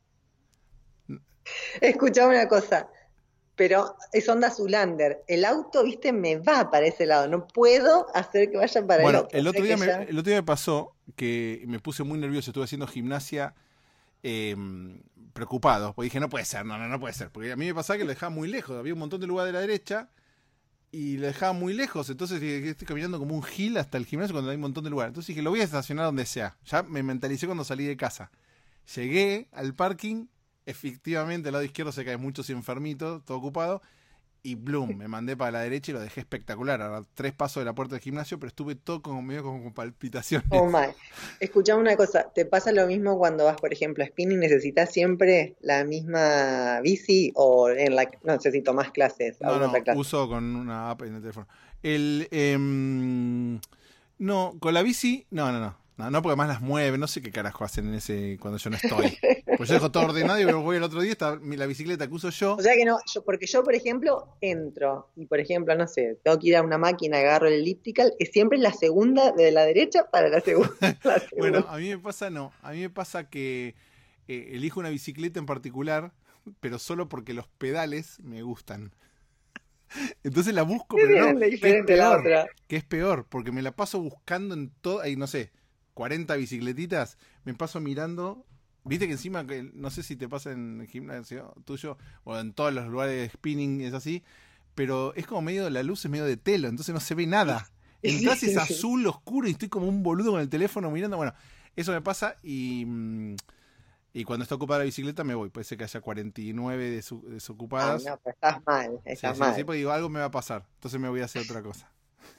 Escuchame una cosa, pero es onda Zulander. El auto, viste, me va para ese lado. No puedo hacer que vaya para Bueno, el otro. el O otro, sea día que me, ya- el otro día me pasó que me puse muy nervioso. Estuve haciendo gimnasia eh, preocupado. Porque dije, no puede ser, no, no, no puede ser. Porque a mí me pasaba que lo dejaba muy lejos. Había un montón de lugar de la derecha y lo dejaba muy lejos. Entonces dije, estoy caminando como un gil hasta el gimnasio cuando hay un montón de lugares. Entonces dije, lo voy a estacionar donde sea. Ya me mentalicé cuando salí de casa. Llegué al parking. Efectivamente, al lado izquierdo se caen muchos enfermitos, todo ocupado. Y bloom, me mandé para la derecha y lo dejé espectacular. A tres pasos de la puerta del gimnasio, pero estuve todo como medio como con palpitaciones. Oh my. Escuchame una cosa, ¿te pasa lo mismo cuando vas, por ejemplo, a spinning? ¿Necesitas siempre la misma bici o en la no sé si tomás clases, No, alguna no, otra clase? uso con una app en el teléfono. El, em, No, con la bici, no, no, no. No, no, porque más las mueve, no sé qué carajo hacen en ese cuando yo no estoy. Pues yo dejo todo ordenado y me voy el otro día, está mi- la bicicleta que uso yo. O sea que no, yo, porque yo, por ejemplo, entro y, por ejemplo, no sé, tengo que ir a una máquina, agarro el elliptical, es siempre la segunda de la derecha para la segunda. La segunda. Bueno, a mí me pasa no, a mí me pasa que eh, elijo una bicicleta en particular, pero solo porque los pedales me gustan. Entonces la busco, ¿Qué pero no, tiene de que es diferente la peor, otra? que es peor, porque me la paso buscando en todo, ahí no sé, cuarenta bicicletitas, me paso mirando, viste que encima, que no sé si te pasa en el gimnasio tuyo, o en todos los lugares de spinning, es así, pero es como medio, la luz es medio de telo, entonces no se ve nada. Entras es azul, oscuro, y estoy como un boludo con el teléfono mirando, bueno, eso me pasa y... mm, y cuando está ocupada la bicicleta me voy. Puede ser que haya cuarenta y nueve desu- Ah, desocupadas. no, pero estás mal, Sí, estás sí, mal. sí, porque digo, algo me va a pasar. Entonces me voy a hacer otra cosa.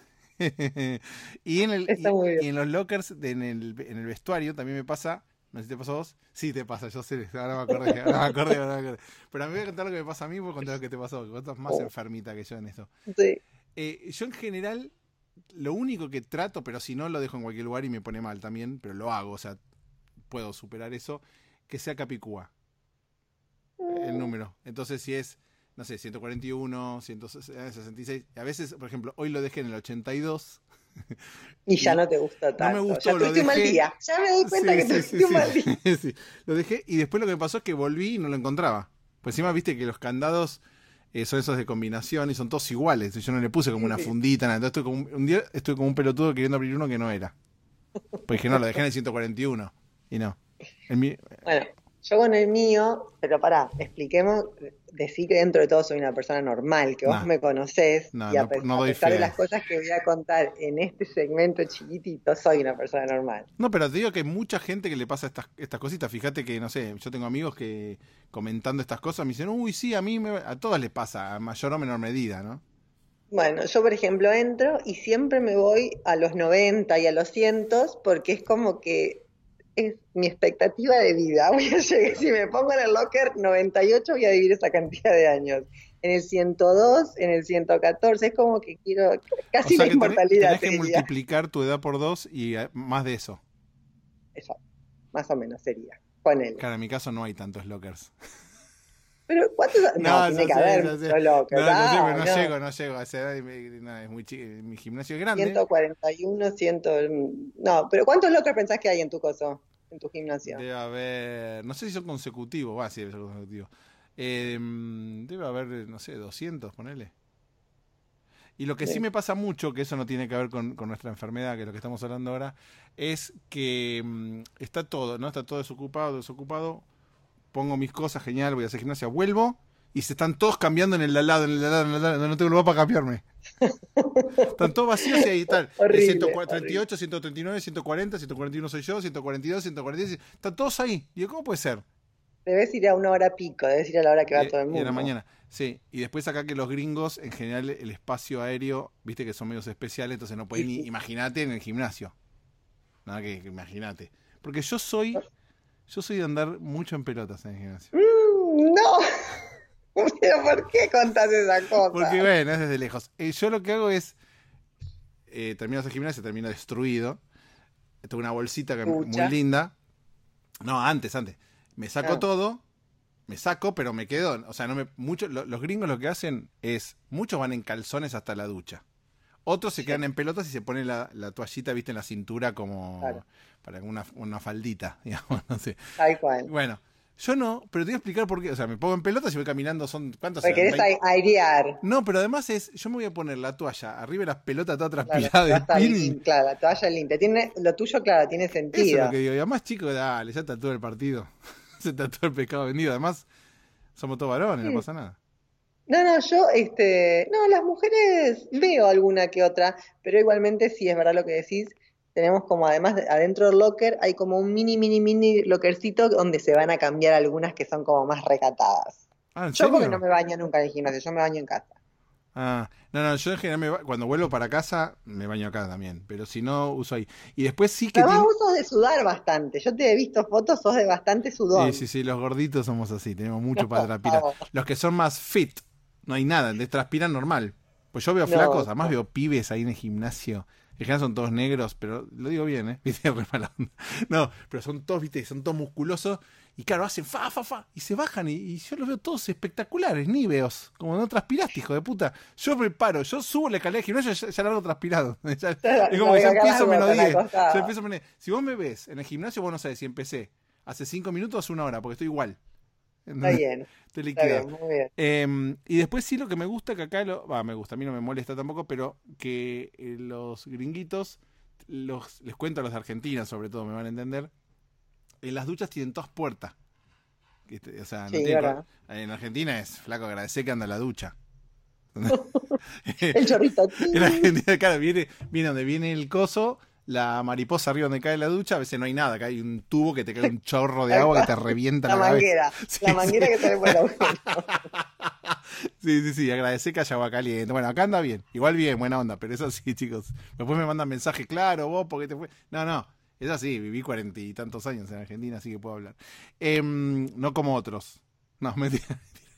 y, en el, Está y, muy bien. y en los lockers, de- en, el, en el vestuario, también me pasa. No sé si te pasó a vos. Sí, te pasa, yo sé. Ahora me acordé. Ahora me acordé, ahora me acordé. Pero me voy a contar lo que me pasa a mí, vos contar lo que te pasó. Que vos estás más Oh. enfermita que yo en esto. Sí. Eh, yo en general, lo único que trato, pero si no lo dejo en cualquier lugar y me pone mal también, pero lo hago, o sea, puedo superar eso, que sea Capicúa el número. Entonces, si es, no sé, ciento cuarenta y uno, ciento sesenta y seis, a veces, por ejemplo, hoy lo dejé en el ochenta y dos. Y ya Y no te gustó tanto. no me gustó, ya lo tuviste un mal dejé. día. Ya me doy cuenta Sí, que sí, tuviste sí, un mal sí. día. Sí. Lo dejé y después lo que me pasó es que volví y no lo encontraba. Pues encima viste que los candados eh, son esos de combinación y son todos iguales. Yo no le puse como una fundita, nada. Entonces estoy como un, un día estoy como un pelotudo queriendo abrir uno que no era. Pues dije, no, lo dejé en el ciento cuarenta y uno. Y no. El mi- Bueno, yo con el mío, pero pará, expliquemos, decí que dentro de todo soy una persona normal, que vos No. me conocés, No, y a, no- pe- no a doy pesar fe de de las eso. cosas que voy a contar en este segmento chiquitito, soy una persona normal. No, pero te digo que hay mucha gente que le pasa estas, estas cositas. Fíjate que, no sé, yo tengo amigos que comentando estas cosas me dicen, uy, sí, a mí, me... a todas les pasa, a mayor o menor medida, ¿no? Bueno, yo por ejemplo entro y siempre me voy a los noventa y a los cientos porque es como que es mi expectativa de vida. Voy a llegar, si me pongo en el locker noventa y ocho voy a vivir esa cantidad de años. En el ciento dos, en el ciento catorce, es como que quiero casi O sea la que tenés, inmortalidad. tenés te que diría. multiplicar tu edad por dos y eh, más de eso. Eso, más o menos sería. Ponele. Claro, en mi caso no hay tantos lockers. Pero ¿cuántos? No, tiene ya que sé, haber ya sé. muchos lockers. No, ya sé, Ah, pero no, no. llego, no llego a esa edad. Y me- no, es muy chico, mi gimnasio es grande. ciento cuarenta y uno, cien. No, pero ¿cuántos lockers pensás que hay en tu coso? En tu gimnasio. Debe haber, no sé si son consecutivos, va, sí, debe ser consecutivo. Eh, debe haber, no sé, doscientos, ponele. Y lo que sí Sí. me pasa mucho, que eso no tiene que ver con, con nuestra enfermedad, que es lo que estamos hablando ahora, es que mm, está todo, ¿no? Está todo desocupado, desocupado. Pongo mis cosas, genial, voy a hacer gimnasia, vuelvo y se están todos cambiando en el de al lado, en el de al lado, en el de al lado, no tengo lugar para cambiarme. Están todos vacíos y ahí están. Horrible, ciento treinta y ocho, ciento treinta y nueve, ciento cuarenta, ciento cuarenta y uno soy yo, ciento cuarenta y dos, ciento cuarenta y seis. Están todos ahí. Y yo, ¿cómo puede ser? Debes ir a una hora pico, debes ir a la hora que va Y- todo el y mundo. a la mañana. Sí, y después acá que los gringos, en general, el espacio aéreo, viste que son medios especiales, entonces no pueden Sí, ni sí. imaginarte en el gimnasio. Nada que, que imagínate. Porque yo soy, yo soy de andar mucho en pelotas en el gimnasio. Mm, no. Pero ¿por qué contás esa cosa? Porque bueno, es desde lejos. Eh, yo lo que hago es, eh, termino el gimnasio, termino destruido. Tengo una bolsita que muy Pucha. linda. No, antes, antes. Me saco Ah. todo, me saco, pero me quedo. O sea, no me. Muchos, lo- los gringos lo que hacen es, muchos van en calzones hasta la ducha. Otros se quedan en pelotas y se ponen la, la toallita, viste, en la cintura como Claro. para una, una faldita, digamos, no sé. Tal cual. Bueno, yo no, pero te voy a explicar por qué. O sea, me pongo en pelotas y voy caminando, son, ¿cuántos Porque serán? querés ai- airear. No, pero además es, yo me voy a poner la toalla arriba de las pelotas toda Claro, transpirada ya de está spinning. lim- claro, la toalla limpia. Tiene, lo tuyo, claro, tiene Eso sentido. es lo que digo. Y además, chicos, dale, ya está todo el partido. Se está todo el pescado vendido. Además, somos todos varones, no pasa nada. No, no, yo, este, no, las mujeres veo alguna que otra, pero igualmente sí es verdad lo que decís. Tenemos como además de- adentro del locker hay como un mini, mini, mini lockercito donde se van a cambiar algunas que son como más recatadas. Ah, ¿en Yo porque serio? no me baño nunca en el gimnasio, yo me baño en casa. Ah, no, no, yo en general me ba- cuando vuelvo para casa me baño acá también, pero si no uso ahí. Y después sí que Además tiene... vos sos de sudar bastante, yo te he visto fotos, sos de bastante sudor. Sí, sí, sí, los gorditos somos así, tenemos mucho No, para transpirar. por favor. Los que son más fit, no hay nada, les transpiran normal. Pues yo veo No, flacos, además no. veo pibes ahí en el gimnasio, En general son todos negros, pero lo digo bien, ¿eh? ¿Viste? Re mala onda. No, pero son todos, ¿viste? Son todos musculosos. Y claro, hacen fa, fa, fa. Y se bajan. Y, y yo los veo todos espectaculares, níveos. Como no transpiraste, hijo de puta. Yo me paro, yo subo la escalera del gimnasio, ya, ya largo transpirado. Ya, es como que ya empiezo menos diez. Ya empiezo menos. Si vos me ves en el gimnasio, vos no sabés si empecé hace cinco minutos o hace una hora, porque estoy igual. Está bien. Estoy Está liquidado. bien, muy bien. Eh, y después sí lo que me gusta que acá, lo, bah, me gusta, a mí no me molesta tampoco, pero que eh, los gringuitos, los, les cuento a los de Argentina sobre todo, me van a entender, en las duchas tienen dos puertas. O sea, no Sí, tiene, ¿verdad? en Argentina es flaco, agradecer que anda a la ducha. El chorrito. En Argentina, claro, viene, viene donde viene el coso, la mariposa arriba donde cae la ducha, a veces no hay nada, acá hay un tubo que te cae un chorro de agua que te revienta la, La cabeza. manguera. Sí, La manguera sí. que sale por el agujero. Sí, sí, sí, agradecer que haya agua caliente. Bueno, acá anda bien, igual bien, buena onda, pero eso sí, chicos. Después me mandan mensajes, claro, vos, porque te fue. No, no, es así, viví cuarenta y tantos años en Argentina, así que puedo hablar. Eh, no como otros. No, mentira.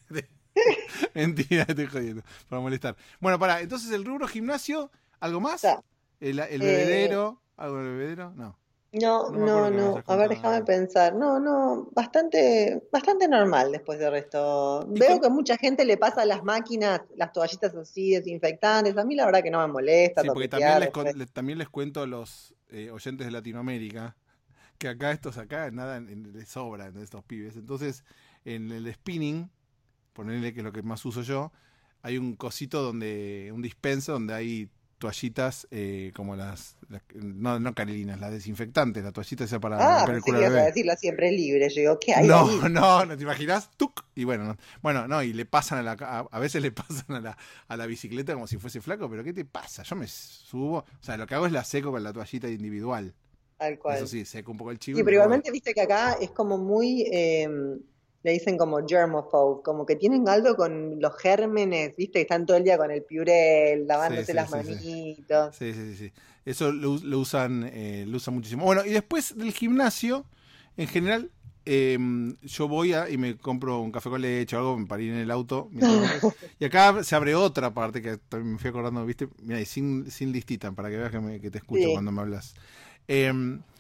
Mentira, estoy jodiendo, para molestar. Bueno, pará, entonces el rubro gimnasio, ¿algo más? Ya. ¿El, el Eh, bebedero? ¿Algo del bebedero? No. No, No me no, acuerdo que me no. hayas A ver, contado. déjame pensar. No, no, bastante, bastante normal después del resto. ¿Y Veo cómo- que mucha gente le pasa a las máquinas las toallitas así desinfectantes. A mí la verdad que no me molesta Sí, porque toquetear también les, después. con- le- también les cuento a los eh, oyentes de Latinoamérica que acá estos acá nada en- en- les sobra de estos pibes. Entonces, en el spinning, ponerle que es lo que más uso yo, hay un cosito donde, un dispenser donde hay toallitas eh, como las, las- no, no carilinas, las desinfectantes, la toallita esa para Ah, limpiar el pensé culo que al ibas a bebé. decirlo siempre libre. Yo digo, ¿qué hay No, ahí? no, no te imaginas, ¡tuc! Y bueno, no. Bueno, no, y le pasan a la a, a veces le pasan a la, a la bicicleta como si fuese flaco, pero ¿qué te pasa? Yo me subo, o sea, lo que hago es la seco con la toallita individual. Tal cual. Eso sí, seco un poco el chivo. Sí, y pero me voy. igualmente viste que acá es como muy, eh, le dicen como germophobe, como que tienen algo con los gérmenes, viste, que están todo el día con el piurel, lavándose Sí, sí, las sí, sí. manitos. Sí, sí, sí, sí. Eso lo, lo usan, eh, lo usan muchísimo. Bueno, y después del gimnasio, en general, eh, yo voy a, y me compro un café con leche o algo para ir en el auto. mientras- y acá se abre otra parte que también me fui acordando, ¿viste? Mira, y sin, sin listita, para que veas que, me- que te escucho Sí. cuando me hablas. Eh,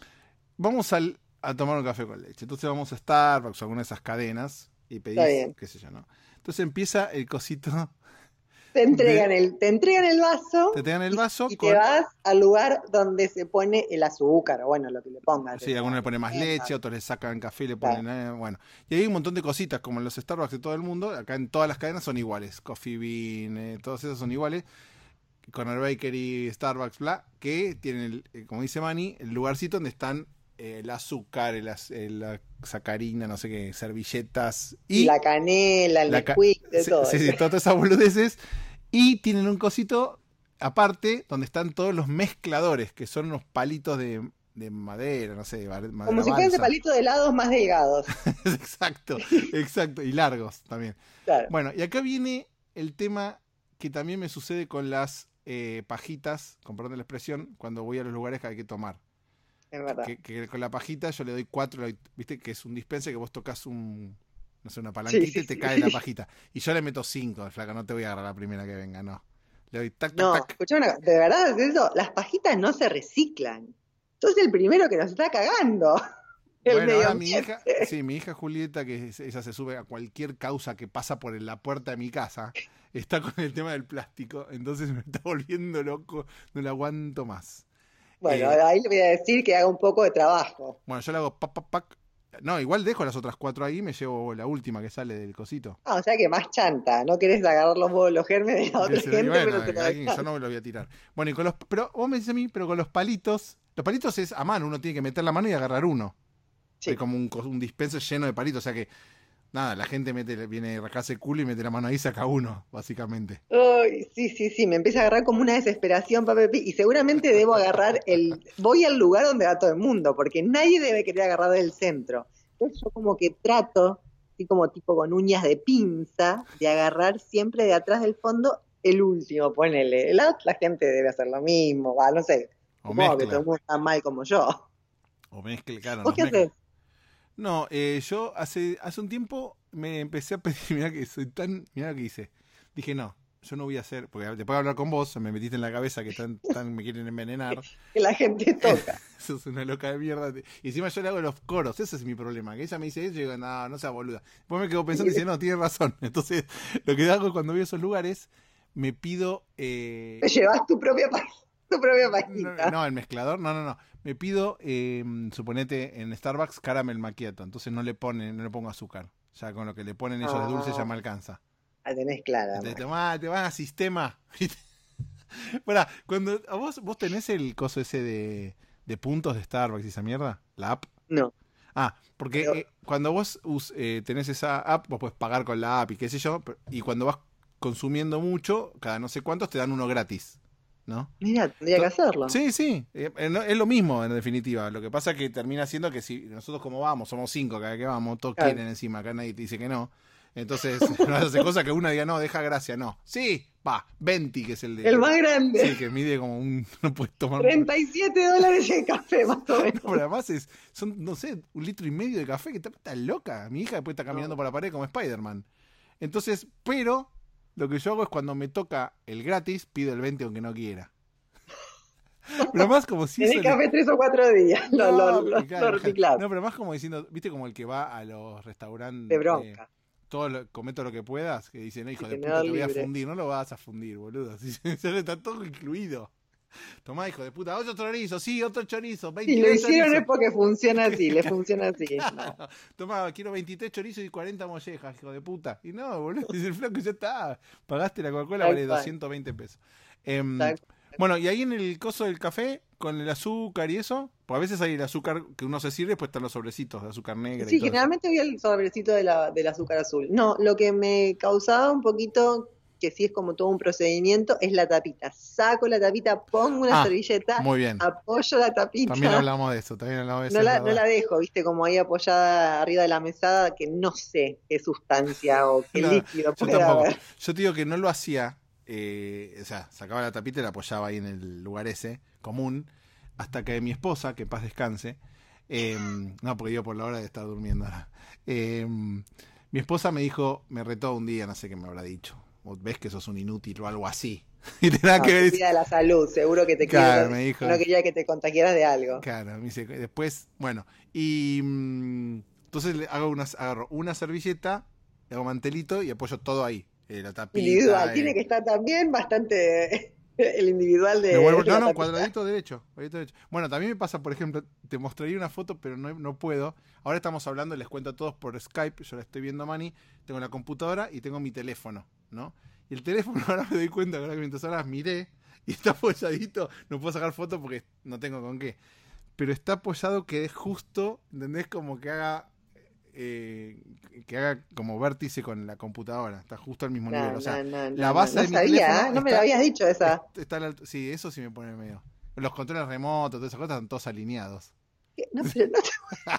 vamos al, a tomar un café con leche. Entonces vamos a Starbucks o alguna de esas cadenas y Está pedís, bien. qué sé yo, ¿no? Entonces empieza el cosito, Te entregan el, te entregan el vaso te dan el vaso y con... te vas al lugar donde se pone el azúcar, o bueno, lo que le pongan. Sí, algunos le ponen más leche, otros le sacan café, le ponen... eh, bueno, y hay un montón de cositas, como en los Starbucks de todo el mundo, acá en todas las cadenas son iguales. Coffee Bean, eh, todos esos son iguales. Corner Bakery, Starbucks, bla, que tienen, el, eh, como dice Manny, el lugarcito donde están eh, el azúcar, el, az- eh, la sacarina, no sé qué, servilletas y... La canela, el la ca- Nesquik, de sí, todo. sí, sí, todas esas boludeces. Y tienen un cosito aparte donde están todos los mezcladores, que son unos palitos de, de madera, no sé, de madera Como si fuese balsa. palito de helados más delgados. Exacto, exacto, y largos también. Claro. Bueno, y acá viene el tema que también me sucede con las eh, pajitas, con perdón de la expresión, cuando voy a los lugares que hay que tomar. Es verdad. Que, que con la pajita yo le doy cuatro, le doy- viste que es un dispenser que vos tocas un, no sé, una palanquita Sí, sí, y te sí. cae la pajita. Y yo le meto cinco, flaca, no te voy a agarrar la primera que venga, no. Le doy tac, tac, No, tac. escuchame una cosa, de verdad es eso, las pajitas no se reciclan. Entonces el primero que nos está cagando. El Bueno, medio ahora mi ambiente. hija, sí, mi hija Julieta, que es- ella se sube a cualquier causa que pasa por la puerta de mi casa, está con el tema del plástico, entonces me está volviendo loco, no la aguanto más. Bueno, Eh, ahí le voy a decir que haga un poco de trabajo. Bueno, yo le hago pac, pac, pac. No, igual dejo las otras cuatro ahí y me llevo la última que sale del cosito. Ah, o sea que más chanta, no querés agarrar los, huevos- los gérmenes de la otra Que se- gente, y bueno, pero te lo alguien- dejás. yo no me lo voy a tirar. Bueno, y con los, pero vos me dices a mí, pero con los palitos, los palitos es a mano, uno tiene que meter la mano y agarrar uno. Sí. Hay como un, cos- un dispenser lleno de palitos, o sea que, nada, la gente mete, viene a rascarse el culo y mete la mano ahí y saca uno, básicamente. Ay, sí, sí, sí, me empieza a agarrar como una desesperación, papi, pi, y seguramente debo agarrar el... Voy al lugar donde va todo el mundo, porque nadie debe querer agarrar del centro. Entonces yo como que trato, así como tipo con uñas de pinza, de agarrar siempre de atrás del fondo el último, ponele. La, la gente debe hacer lo mismo, va, no sé. O Supongo que mezcla. todo el mundo está mal como yo. O mezcle, claro. ¿Vos nos qué mezcla. haces? No, eh, yo hace, hace un tiempo me empecé a pedir, mirá que soy tan, mirá lo que hice. Dije, no, yo no voy a hacer, porque después de hablar con vos, me metiste en la cabeza que tan, tan me quieren envenenar. Que la gente toca. Eso es una loca de mierda. Y encima yo le hago los coros, ese es mi problema. Que ella me dice eso y yo digo, no, no sea boluda. Después me quedo pensando y dice, no, tiene razón. Entonces, lo que hago cuando voy a esos lugares, me pido... Eh... Te llevas tu propia página. Tu propia No, pajita. no, el mezclador, no, no, no. Me pido, eh, suponete, en Starbucks caramel macchiato. Entonces no le ponen, no le pongo azúcar. Ya con lo que le ponen ellos de dulce ya me alcanza. La tenés clara. Te, man. te, va- te van a sistema. Pará, cuando a vos, vos tenés el coso ese de, de puntos de Starbucks y esa mierda, la app. No. Ah, porque Pero- eh, cuando vos us- eh, tenés esa app, vos podés pagar con la app y qué sé yo, pero- y cuando vas consumiendo mucho, cada no sé cuántos te dan uno gratis, ¿no? Mira, tendría que hacerlo. Sí, sí, eh, eh, no- es lo mismo en definitiva. Lo que pasa es que termina siendo que si nosotros como vamos, somos cinco cada que vamos, todos Claro. quieren encima, acá nadie te dice que no. Entonces, no hace cosa que una diga, no, deja gracia, no. Sí, va, veinte, que es el de... El más grande. Sí, que mide como un... No puedes tomar... treinta y siete dólares en café, más o menos. No, pero además es, son, no sé, un litro y medio de café, que está, está loca. Mi hija después está caminando por la pared como Spider-Man. Entonces, pero, lo que yo hago es cuando me toca el gratis, pido el veinte aunque no quiera. Pero más como si Tenés eso le- café tres o cuatro días. Lo, No, lo, lo, claro, lo reciclás. No, pero más como diciendo, viste como el que va a los restaurantes. De bronca. eh, todo lo, come todo lo que puedas, que dice, no, hijo Sí, de tenedor puta, te voy a libre. fundir. No lo vas a fundir, boludo. Si, ya está todo incluido. Tomá, hijo de puta, otro chorizo, sí, otro chorizo. Si veintitrés lo hicieron chorizos. es porque funciona así, le funciona así. No. Tomá, quiero veintitrés chorizos y cuarenta mollejas, hijo de puta. Y no, boludo, dice el flaco, ya está. Pagaste la Coca-Cola, Tal vale cual. doscientos veinte pesos. Em, Tal bueno, y ahí en el coso del café, con el azúcar y eso, pues a veces hay el azúcar que uno se sirve, después están los sobrecitos de azúcar negra. Sí, y todo eso. generalmente voy al sobrecito de la, del azúcar azul. No, lo que me causaba un poquito, que sí es como todo un procedimiento, es la tapita. Saco la tapita, pongo una Ah, servilleta, muy bien. apoyo la tapita. También hablamos de eso, también hablamos de eso. No es la, no verdad. la dejo, viste, como ahí apoyada arriba de la mesada, que no sé qué sustancia o qué No, líquido yo puede tampoco. haber. Yo te digo que no lo hacía, eh, o sea, sacaba la tapita y la apoyaba ahí en el lugar ese, común, hasta que mi esposa, que en paz descanse, eh, no, porque yo por la hora de estar durmiendo ahora, eh, mi esposa me dijo, me retó un día, no sé qué me habrá dicho, o ves que sos un inútil o algo así. Y tenía No, que te ver... cuida de la salud, seguro que te Claro, quiere. me dijo. No quería que te contagiaras de algo. Claro, me dice, después, bueno, y mm, entonces le hago unas, agarro una servilleta, le hago mantelito y apoyo todo ahí. eh, la tapita. Individual, eh, tiene que estar también bastante el individual de. me vuelvo- de la no, no, tapita. cuadradito derecho, cuadradito derecho. Bueno, también me pasa, por ejemplo, te mostraría una foto, pero no, no puedo. Ahora estamos hablando, les cuento a todos por Skype, yo la estoy viendo a Mani, tengo la computadora y tengo mi teléfono, ¿no? Y el teléfono ahora me doy cuenta, ahora que mientras ahora miré, y está apoyadito, no puedo sacar foto porque no tengo con qué. Pero está apoyado que es justo, ¿entendés? Como que haga eh, que haga como vértice con la computadora. Está justo al mismo No, nivel. O sea, no, no, no, la base no, de mi no sabía, teléfono ¿eh? No me está- lo habías dicho esa. está a la alt- sí, eso sí me pone medio. Los controles remotos, todas esas cosas están todos alineados. No, pero no te-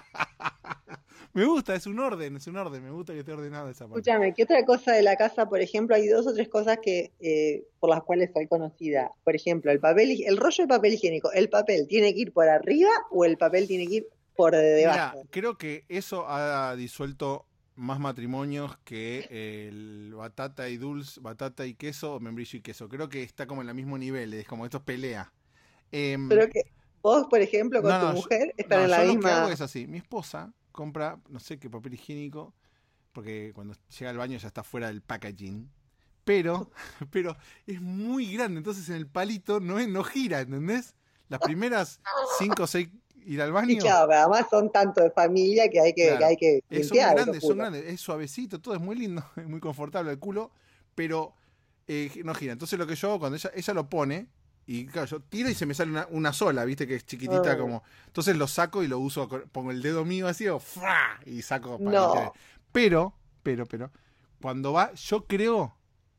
Me gusta, es un orden, es un orden. Me gusta que esté ordenado esa parte. Escúchame, ¿qué otra cosa de la casa? Por ejemplo, hay dos o tres cosas que eh, por las cuales soy conocida. Por ejemplo, el papel, hij- el rollo de papel higiénico. ¿El papel tiene que ir por arriba o el papel tiene que ir por Mira, debajo? creo que eso ha disuelto más matrimonios que el batata y dulce, batata y queso o membrillo y queso. Creo que está como en el mismo nivel, es como esto es pelea. Em, Pero que vos, por ejemplo, con no, tu no, yo- mujer están no, en la yo lo que misma. hago es así. Mi esposa compra, no sé qué papel higiénico, porque cuando llega al baño ya está fuera del packaging. Pero, pero es muy grande, entonces en el palito no, es- no gira, ¿entendés? Las primeras cinco o seis ir al baño. Y claro, pero además son tanto de familia que hay que, Claro. que, hay que Eh, son limpiar. grandes, esos son culos. grandes, es suavecito, todo es muy lindo, es muy confortable el culo, pero eh, no gira. Entonces lo que yo hago cuando ella, ella lo pone, y claro, yo tiro y se me sale una, una sola, viste que es chiquitita Ah. como. Entonces lo saco y lo uso, con- pongo el dedo mío así o ¡fra! Y saco para No. que quede. Pero, pero, pero, cuando va, yo creo,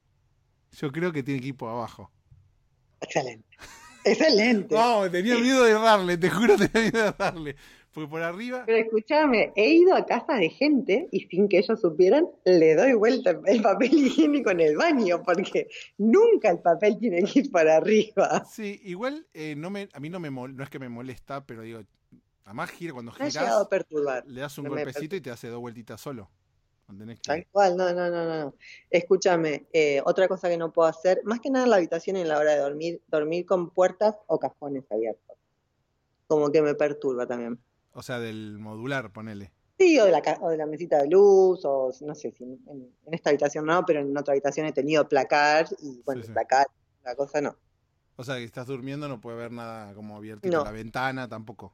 yo creo que tiene que ir por abajo. Excelente. Excelente. No, tenía miedo de darle, te juro tenía miedo de darle. Porque por arriba. Pero escúchame, he ido a casas de gente y sin que ellos supieran, le doy vuelta el papel higiénico en el baño, porque nunca el papel tiene que ir para arriba. Sí, igual eh, no me, a mí no me mol- no es que me molesta, pero digo, además gira cuando Me ha giras, llegado a perturbar. le das un No me golpecito y te hace dos vueltitas solo. No tenés que... Tal cual, no, no, no, no. no. Escúchame, eh, otra cosa que no puedo hacer, más que nada en la habitación y en la hora de dormir, dormir con puertas o cajones abiertos. Como que me perturba también. O sea, del modular, ponele. Sí, o de la, ca- o de la mesita de luz, o no sé si en, en- en esta habitación no, pero en otra habitación he tenido placar y bueno, Sí, sí. placar, la cosa no. O sea, que estás durmiendo, no puede ver nada como abiertito. No. La ventana tampoco.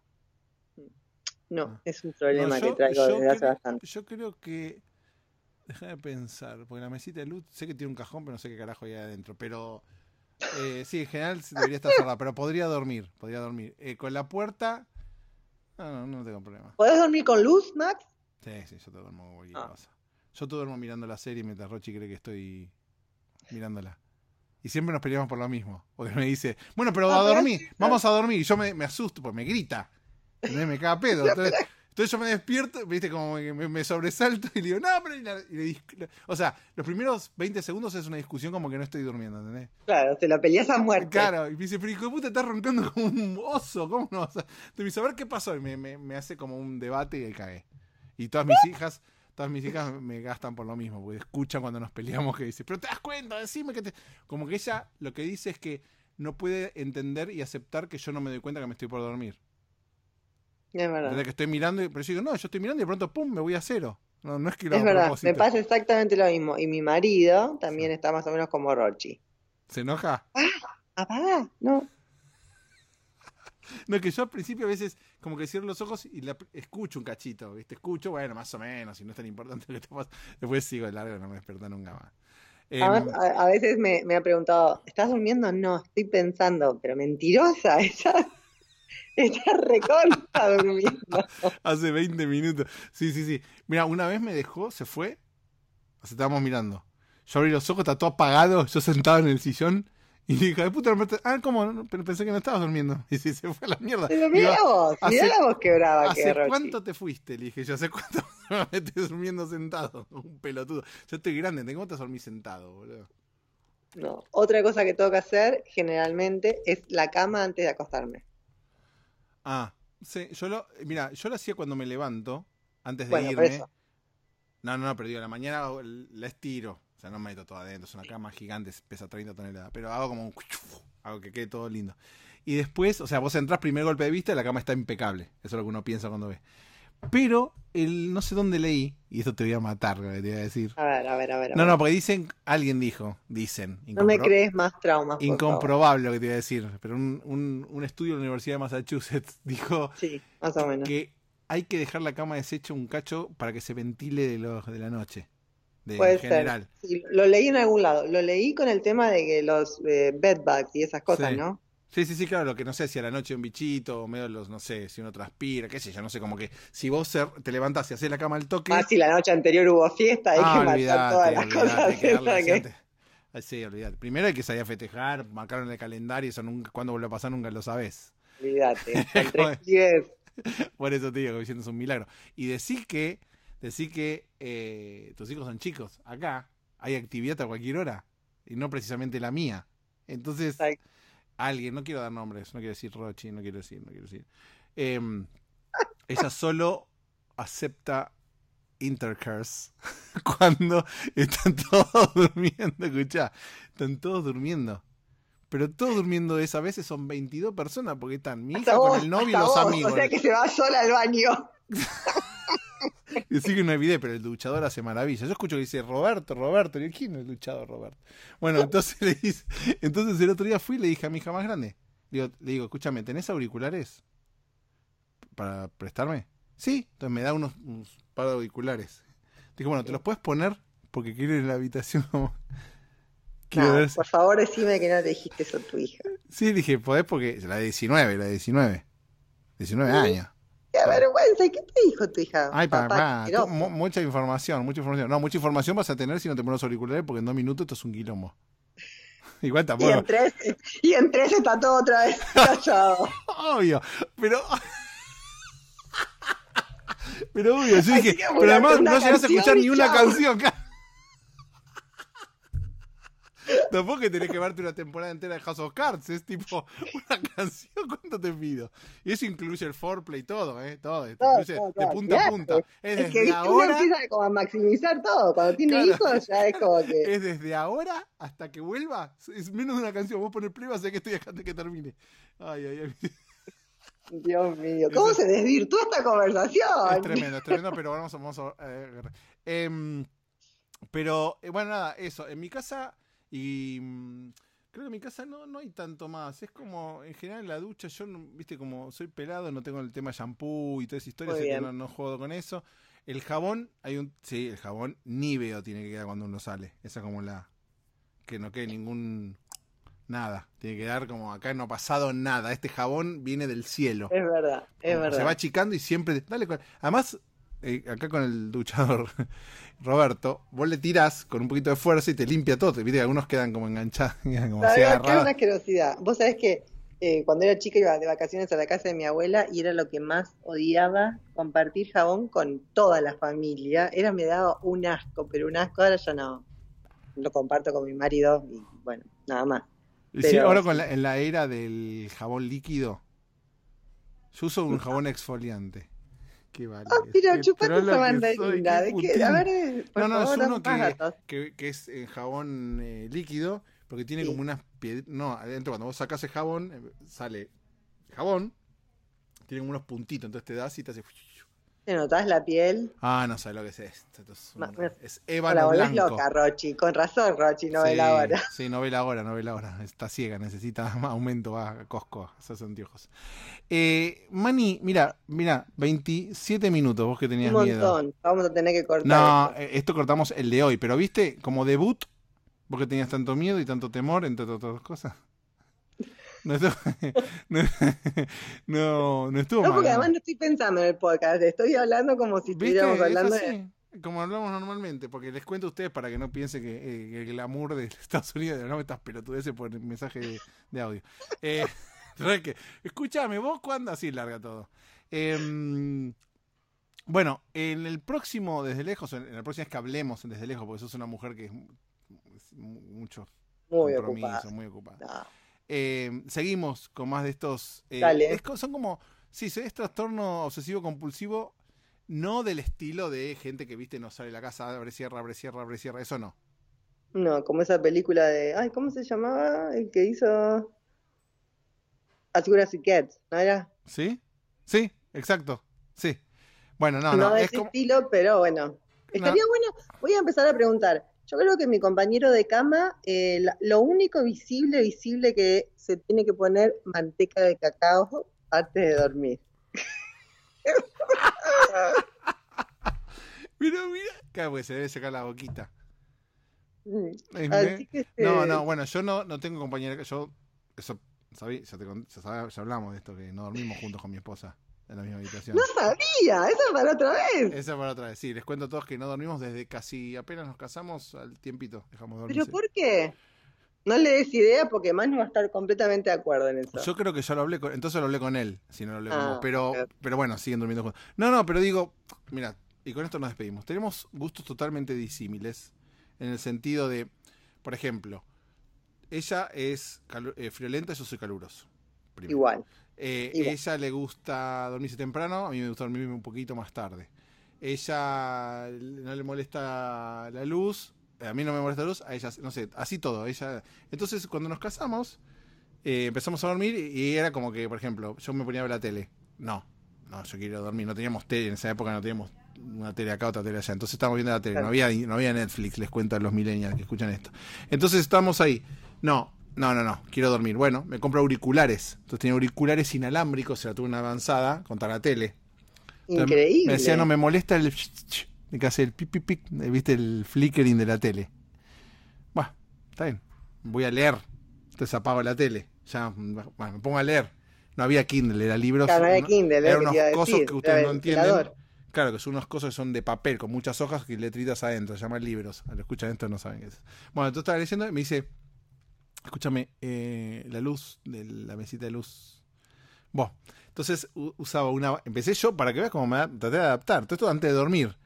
No, Ah. es un problema No, que traigo desde hace creo, bastante. yo creo que... Déjame pensar, porque la mesita de luz, sé que tiene un cajón, pero no sé qué carajo hay adentro. Pero eh, sí, en general debería estar cerrada, pero podría dormir, podría dormir. Eh, con la puerta, no, no, no tengo problema. ¿Podés dormir con luz, Max? Sí, sí, yo te duermo con cualquier Ah. cosa. Yo te duermo mirando la serie mientras Rochi cree que estoy mirándola. Y siempre nos peleamos por lo mismo. Porque me dice, bueno, pero Ah, a pero dormir, sí. vamos a dormir. Y yo me, me asusto, pues me grita. ¿Entendés? Me caga pedo. Entonces, entonces yo me despierto, viste, como que me, me sobresalto y le digo, no, pero... Y la- y le dis- o sea, los primeros veinte segundos es una discusión como que no estoy durmiendo, ¿entendés? Claro, te lo peleas a muerte. Claro, y me dice, pero hijo de puta, estás roncando como un oso, ¿cómo no? O sea, te dice, a ver qué pasó. Y me, me, me hace como un debate y ahí cagué. Y todas mis hijas, todas mis hijas me gastan por lo mismo, porque escuchan cuando nos peleamos que dice, pero te das cuenta, decime que te... Como que ella lo que dice es que no puede entender y aceptar que yo no me doy cuenta que me estoy por dormir. Es verdad. ¿Entendés? Que estoy mirando, y, pero yo digo, no, yo estoy mirando y de pronto, pum, me voy a cero. No, no es que lo Es hago a verdad, propósito. me pasa exactamente lo mismo. Y mi marido también está más o menos como Rochi. ¿Se enoja? Apagá, no. No, que yo al principio a veces como que cierro los ojos y la, escucho un cachito, ¿viste? Escucho, bueno, más o menos, y no es tan importante lo que te pasa. Después sigo de largo, no me despierto nunca más. Eh, Además, a, a veces me, me ha preguntado, ¿estás durmiendo? No, estoy pensando, pero mentirosa, esa está recontra durmiendo. hace veinte minutos. Sí, sí, sí. Mira, una vez me dejó, se fue, o sea, estábamos mirando. Yo abrí los ojos, está todo apagado, yo sentado en el sillón, y le dije, de puta, no me- ah, ¿cómo? No, pero pensé que no estabas durmiendo. Y sí, se fue a la mierda. Pero Digo, mirá vos, hace- mirá la voz que brava que ¿Hace es Rochi. cuánto te fuiste? Le dije yo, ¿hace cuánto me estoy durmiendo sentado? Un pelotudo. Yo estoy grande, ¿cómo te dormís sentado, boludo? No. Otra cosa que tengo que hacer generalmente es la cama antes de acostarme. Ah, sí, yo lo, mira, yo lo hacía cuando me levanto, antes de Bueno, por irme. eso. No, no, no, pero digo, a la mañana hago el- la estiro. O sea, no me meto todo adentro, es una cama gigante, pesa treinta toneladas. Pero hago como un... Hago que quede todo lindo. Y después, o sea, vos entrás primer golpe de vista y la cama está impecable. Eso es lo que uno piensa cuando ve. Pero, el, no sé dónde leí, y esto te voy a matar, lo que te iba a decir. A ver, a ver, a ver. a No, ver. no, porque dicen, alguien dijo, dicen. No me incompro- crees más traumas, por favor. Incomprobable lo que te iba a decir. Pero un, un, un estudio de la Universidad de Massachusetts dijo Sí, más o menos. que hay que dejar la cama deshecha un cacho para que se ventile de, los, de la noche. De, Puede en general. ser. Sí, lo leí en algún lado. Lo leí con el tema de que los eh, bedbugs y esas cosas, Sí. ¿no? Sí, sí, sí, claro, lo que no sé, si a la noche un bichito, o medio los, no sé, si uno transpira, qué sé yo, no sé, como que si vos ser- te levantás y haces la cama al toque. Ah, si la noche anterior hubo fiesta, hay Ah, que matar olvidate, todas las olvidate, cosas hay que darle esas que- antes. Ay, sí, olvidate. Primero hay que salir a festejar, marcaron en el calendario, eso nunca, cuando vuelve a pasar nunca lo sabés. Olvídate. Con tres Joder. pibes. Por eso te digo que diciendo es un milagro. Y decir que, decir que eh, tus hijos son chicos. Acá hay actividad a cualquier hora. Y no precisamente la mía. Entonces, Exacto. alguien, no quiero dar nombres, no quiero decir Rochi, no quiero decir, no quiero decir. Eh, ella solo acepta intercourse cuando están todos durmiendo. Escuchá, están todos durmiendo. Pero todos durmiendo es, a veces son veintidós personas porque están mi hija Hasta con vos, el novio y hasta los vos, amigos. O sea que se va sola al baño. Decir que no hay video, pero el luchador hace maravilla. Yo escucho que dice Roberto, Roberto. Y yo, ¿quién es el luchador Roberto? Bueno, entonces le dice, entonces el otro día fui y le dije a mi hija más grande. Le digo, le digo, escúchame, ¿tenés auriculares para prestarme? Sí, entonces me da unos, unos par de auriculares. Dije, bueno, ¿te los puedes poner? Porque quiero ir en la habitación como... Quiero No, ver si- por favor, decime que no le dijiste eso a tu hija. Sí, dije, podés porque... La de diecinueve, la de diecinueve. diecinueve años. Qué vergüenza. ¿Y qué te dijo tu hija? Ay, Papá papá, asqueroso. mu- mucha información, mucha información. No, mucha información vas a tener si no te pones los auriculares porque en dos minutos esto es un quilombo. Igual Y tampoco. en, tres, y en tres está todo otra vez callado. Obvio, pero. Pero obvio, yo Hay dije, que pero ponerte además una no llegas a canción escuchar y ni una chao. canción. ca- Tampoco que tenés que verte una temporada entera de House of Cards. Es tipo una canción, ¿cuánto te pido? Y eso incluye el foreplay y todo, ¿eh? Todo. Todo, Incluye todo, de todo. punta a Claro. punta. Es Es desde que uno ahora. empieza como a maximizar todo. Cuando tiene Claro. hijos ya es como que... Es desde ahora hasta que vuelva. Es menos de una canción. Vos pones play, vas a ver que estoy acá hasta que termine. Ay, ay, ay. Dios mío, ¿cómo Eso se desvirtuó esta conversación? Es tremendo, es tremendo, pero vamos, vamos a... Eh, em, pero, eh, bueno, nada, eso. En mi casa, y mm, creo que en mi casa no, no hay tanto más. Es como, en general, en la ducha, yo, no- viste, como soy pelado, no tengo el tema shampoo y toda esa historia, Muy así que bien. no, no juego con eso. El jabón, hay un... Sí, el jabón níveo tiene que quedar cuando uno sale. Esa es como la... Que no quede ningún... Nada. Tiene que quedar como acá no ha pasado nada. Este jabón viene del cielo. Es verdad, es Como verdad. Se va achicando y siempre. Dale con- Además, eh, acá con el duchador, Roberto, vos le tirás con un poquito de fuerza y te limpia todo. Viste que algunos quedan como enganchados, quedan como La así verdad que era agarrados. una asquerosidad. Vos sabés que eh, cuando era chica iba de vacaciones a la casa de mi abuela y era lo que más odiaba, compartir jabón con toda la familia. Era, me daba un asco, pero un asco. Ahora ya no. Lo comparto con mi marido y bueno, nada más. Y sí, pero- ahora con la, en la era del jabón líquido, yo uso un jabón exfoliante. Qué vale. Ah, mira, Qué chupate trolo esa que mandarina. soy, ¿De qué qué? A putín. ver, eh, por No, no, favor, es uno más que, datos. que, que es en jabón eh, líquido, porque tiene Sí. como unas piedritas. No, adentro cuando vos sacás el jabón, eh, sale jabón, tiene como unos puntitos, entonces te das y te hace. ¿Te notás la piel? Ah, no sabes lo que es esto. Esto es, un- Ma- es La ébano volvés blanco. loca, Rochi. Con razón, Rochi, no ve sí, la hora. Sí, no ve la hora, no ve la hora. Está ciega, necesita más aumento, va a Costco, a esos anteojos. Eh, Mani, mira, mira, veintisiete minutos, vos que tenías Un miedo. montón. Vamos a tener que cortar. No, esto. eh, esto cortamos el de hoy, pero viste, como debut, vos que tenías tanto miedo y tanto temor, entre otras cosas. No estuvo, no, no, no estuvo No, mal, porque ¿no? además no estoy pensando en el podcast. Estoy hablando como si ¿Viste? estuviéramos Es hablando de... así, como hablamos normalmente, porque les cuento a ustedes para que no piensen que, eh, que el glamour de Estados Unidos, no me estás pelotudeces por el mensaje de, de audio. Eh, ¿sabes qué? Escúchame, vos cuándo así larga todo. Eh, bueno, en el próximo Desde Lejos, en la próxima vez que hablemos en Desde Lejos, porque sos una mujer que es, mu- es mu- mucho Muy compromiso, ocupada. muy ocupada. No. Eh, seguimos con más de estos. eh, Dale. es co- son como. Sí, es trastorno obsesivo compulsivo. No del estilo de gente que viste no sale de la casa, abre, cierra, abre, cierra, abre, cierra. Eso no. No, como esa película de... Ay, ¿cómo se llamaba? El que hizo... As Good As It Gets, ¿no era? ¿Sí? Sí, exacto. Sí. Bueno, no, No, no. de Es ese como. estilo, pero bueno. Estaría bueno... Voy a empezar a preguntar. Yo creo que mi compañero de cama, eh, la- lo único visible, visible que se tiene que poner manteca de cacao antes de dormir. Mira, mira. Claro, porque se debe sacar la boquita. Mm. Es Así me- que este, No, no, bueno, yo no, no tengo compañera. Yo. Eso. ¿Sabí? Ya, te con- ya sabe- ya hablamos de esto, que no dormimos juntos con mi esposa en la misma habitación. No sabía, eso es para otra vez. Esa para otra vez, sí, les cuento a todos que no dormimos desde casi apenas nos casamos al tiempito, dejamos de dormir. ¿Pero por qué? No le des idea porque Manu va a estar completamente de acuerdo en eso. Yo creo que ya lo hablé con, entonces lo hablé con él, si no lo hablé con Ah, vos, pero, ok. pero bueno, siguen durmiendo juntos. No, no, pero digo, mira, y con esto nos despedimos. Tenemos gustos totalmente disímiles, en el sentido de, por ejemplo, ella es calu- eh, friolenta, yo soy caluroso. primero. Igual. Eh, Igual. Ella le gusta dormirse temprano, a mí me gusta dormirme un poquito más tarde. Ella no le molesta la luz, a mí no me molesta la luz, a ella, no sé, así todo. Ella, entonces, cuando nos casamos, eh, empezamos a dormir y, y era como que, por ejemplo, yo me ponía a ver la tele. No, no, yo quiero dormir. No teníamos tele, en esa época no teníamos una tele acá, otra tele allá. Entonces estábamos viendo la tele, no había, no había Netflix, les cuento a los millennials que escuchan esto. Entonces estábamos ahí. No, no, no, no, quiero dormir. Bueno, me compro auriculares. Entonces tenía auriculares inalámbricos, se la tuve una avanzada contra la tele. Entonces, Increíble. me decía, no me molesta el de que hace el pic, pic, pic, viste el flickering de la tele. Bueno, está bien. Voy a leer. Entonces apago la tele. Ya, bueno, me pongo a leer. No había Kindle, era libros. Claro, no había no- Kindle, es eran lo que unos te iba a cosas decir, que ustedes era no entienden. ventilador. Claro, que son unas cosas que son de papel, con muchas hojas y letritas adentro. Se llaman libros. Lo escuchan esto, no saben qué es. Bueno, entonces estaba leyendo y me dice, escúchame, eh, la luz de la mesita de luz. Bueno, entonces u- usaba una... Empecé yo, para que veas cómo me da- traté de adaptar. Todo esto antes de dormir.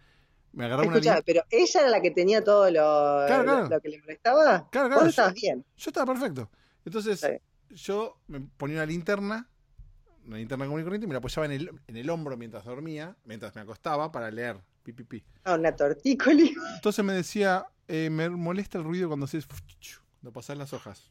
Me agarraba una Escuchá, lin- pero ella era la que tenía todo lo, Claro, claro. lo, lo que le molestaba. Claro, claro, Vos yo- estabas bien. Yo estaba perfecto. Entonces, Está bien. yo me ponía una linterna, una linterna común y corriente, y me la apoyaba en el, en el hombro mientras dormía, mientras me acostaba para leer. Pi, pi, pi. Ah, una tortícoli. Entonces me decía, eh, me molesta el ruido cuando haces, cuando pasas las hojas.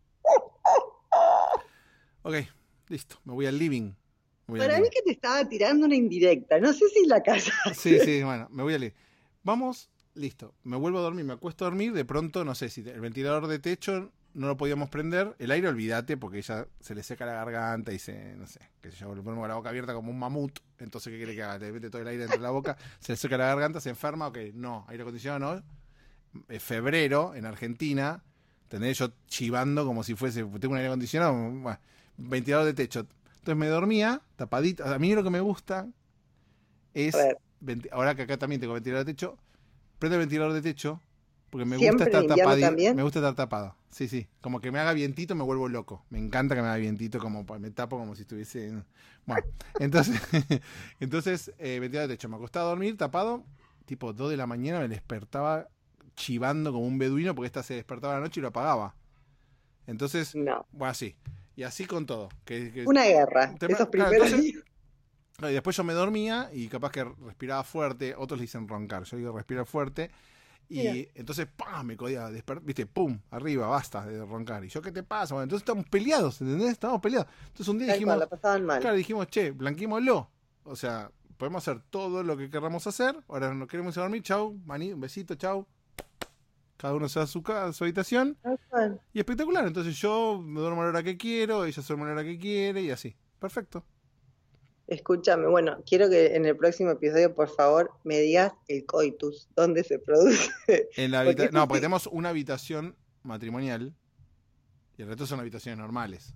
Ok, listo, me voy al living. Me voy al Para living. mí que te estaba tirando una indirecta. No sé si la casa. Sí, sí, bueno, me voy a leer. Vamos, listo. Me vuelvo a dormir, me acuesto a dormir. De pronto, no sé si el ventilador de techo no lo podíamos prender. El aire, olvídate, porque ella se le seca la garganta y se, no sé, que se yo, le ponemos la boca abierta como un mamut. Entonces, ¿qué quiere que haga? Le mete todo el aire dentro de la boca, se le seca la garganta, se enferma. Ok, no, aire acondicionado no. Es febrero en Argentina. ¿Entendés? Yo chivando como si fuese, tengo un aire acondicionado, bueno, ventilador de techo. Entonces me dormía, tapadito. A mí lo que me gusta es, A ver. venti- ahora que acá también tengo ventilador de techo, prendo el ventilador de techo porque me ¿Siempre gusta en estar invierno tapadito. también? Me gusta estar tapado. Sí, sí. Como que me haga vientito, me vuelvo loco. Me encanta que me haga vientito, como pa- me tapo como si estuviese. en- Bueno, entonces, entonces eh, ventilador de techo. Me acostaba a dormir tapado, tipo dos de la mañana, me despertaba chivando como un beduino porque esta se despertaba a la noche y lo apagaba. Entonces, No. bueno, así. Y así con todo. Que, que- Una guerra. Tema- Esos claro, primeros entonces- días. y después yo me dormía y capaz que respiraba fuerte, otros le dicen roncar, yo digo respirar fuerte, y Mira. entonces ¡pam! Me podía despertar, viste, pum, arriba, basta de roncar. Y yo, ¿qué te pasa? Bueno, entonces estamos peleados, ¿entendés? Estamos peleados. Entonces un día Tal dijimos, cual, la pasaban mal. claro, dijimos, che, blanquémoslo. O sea, podemos hacer todo lo que queramos hacer, ahora nos queremos ir a dormir, chau, maní, un besito, chau. Cada uno se va a su, ca- a su habitación. Tal cual. Y espectacular, entonces yo me duermo a la hora que quiero, ella se duerme a la hora que quiere y así. Perfecto. Escúchame, bueno, quiero que en el próximo episodio, por favor, me digas el coitus, dónde se produce. En la Porque habita- eso no, porque sí. tenemos una habitación matrimonial y el resto son habitaciones normales.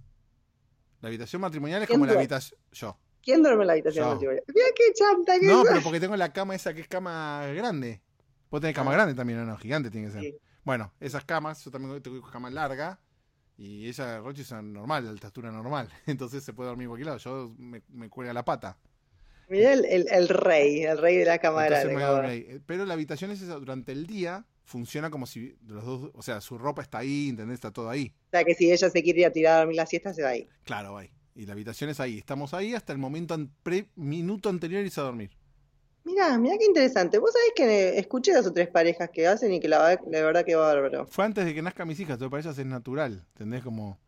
La habitación matrimonial es ¿Quién como la duerme? habitación. Yo. ¿Quién duerme en la habitación Yo. matrimonial? Mira qué chanta que No, sos. pero porque tengo la cama esa que es cama grande. Vos tenés cama Ah. grande también, ¿o no? Gigante tiene que ser. Sí. Bueno, esas camas, yo también tengo cama larga y ella, Rochi, es normal, de altura normal. Entonces se puede dormir en cualquier lado. Yo me, me cuelga la pata. Mirá el, el, el rey, el rey de la cámara. Entonces me voy a dormir ahí. Pero la habitación es esa, durante el día funciona como si los dos, o sea, su ropa está ahí, ¿entendés? Está todo ahí. O sea que si ella se quiere ir a tirar a dormir la siesta, se va ahí. Claro, ahí. Y la habitación es ahí. Estamos ahí hasta el momento an- pre minuto anterior a irse a dormir. Mirá, mirá qué interesante. Vos sabés que escuché dos o tres parejas que hacen y que la, va- la verdad que va bárbaro. Fue antes de que nazcan mis hijas, todo para ellas es natural, ¿entendés? Como,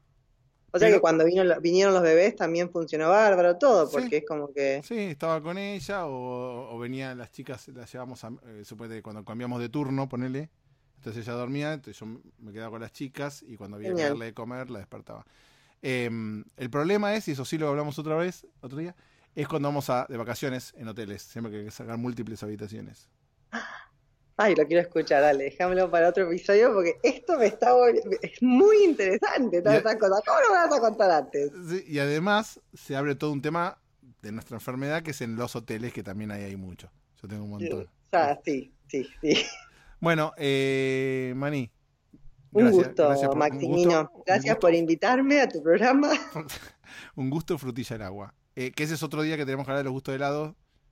O sea Pero- que cuando vino, lo- vinieron los bebés también funcionó bárbaro todo, Sí. porque es como que... sí, estaba con ella o, o venían las chicas, las llevamos a, eh, suponete, cuando cambiamos de turno, ponele, entonces ella dormía, entonces yo me quedaba con las chicas y cuando había que Genial. darle de comer la despertaba. Eh, el problema es, y eso sí lo hablamos otra vez, otro día, es cuando vamos a, de vacaciones en hoteles, siempre que hay que sacar múltiples habitaciones. Ay, lo quiero escuchar, dale, déjamelo para otro episodio porque esto me está vol- es muy interesante todas Y- estas cosas. ¿Cómo lo vas a contar antes? Sí, y además se abre todo un tema de nuestra enfermedad que es en los hoteles, que también ahí hay mucho. Yo tengo un montón. Ya, sí, sí, sí. Bueno, eh, Mani. Un gracias- gusto, gracias por- un Maximino. gusto- un Gracias gusto- por invitarme a tu programa. Un gusto frutilla al agua. Eh, que ese es otro día que tenemos que hablar de los gustos de helado.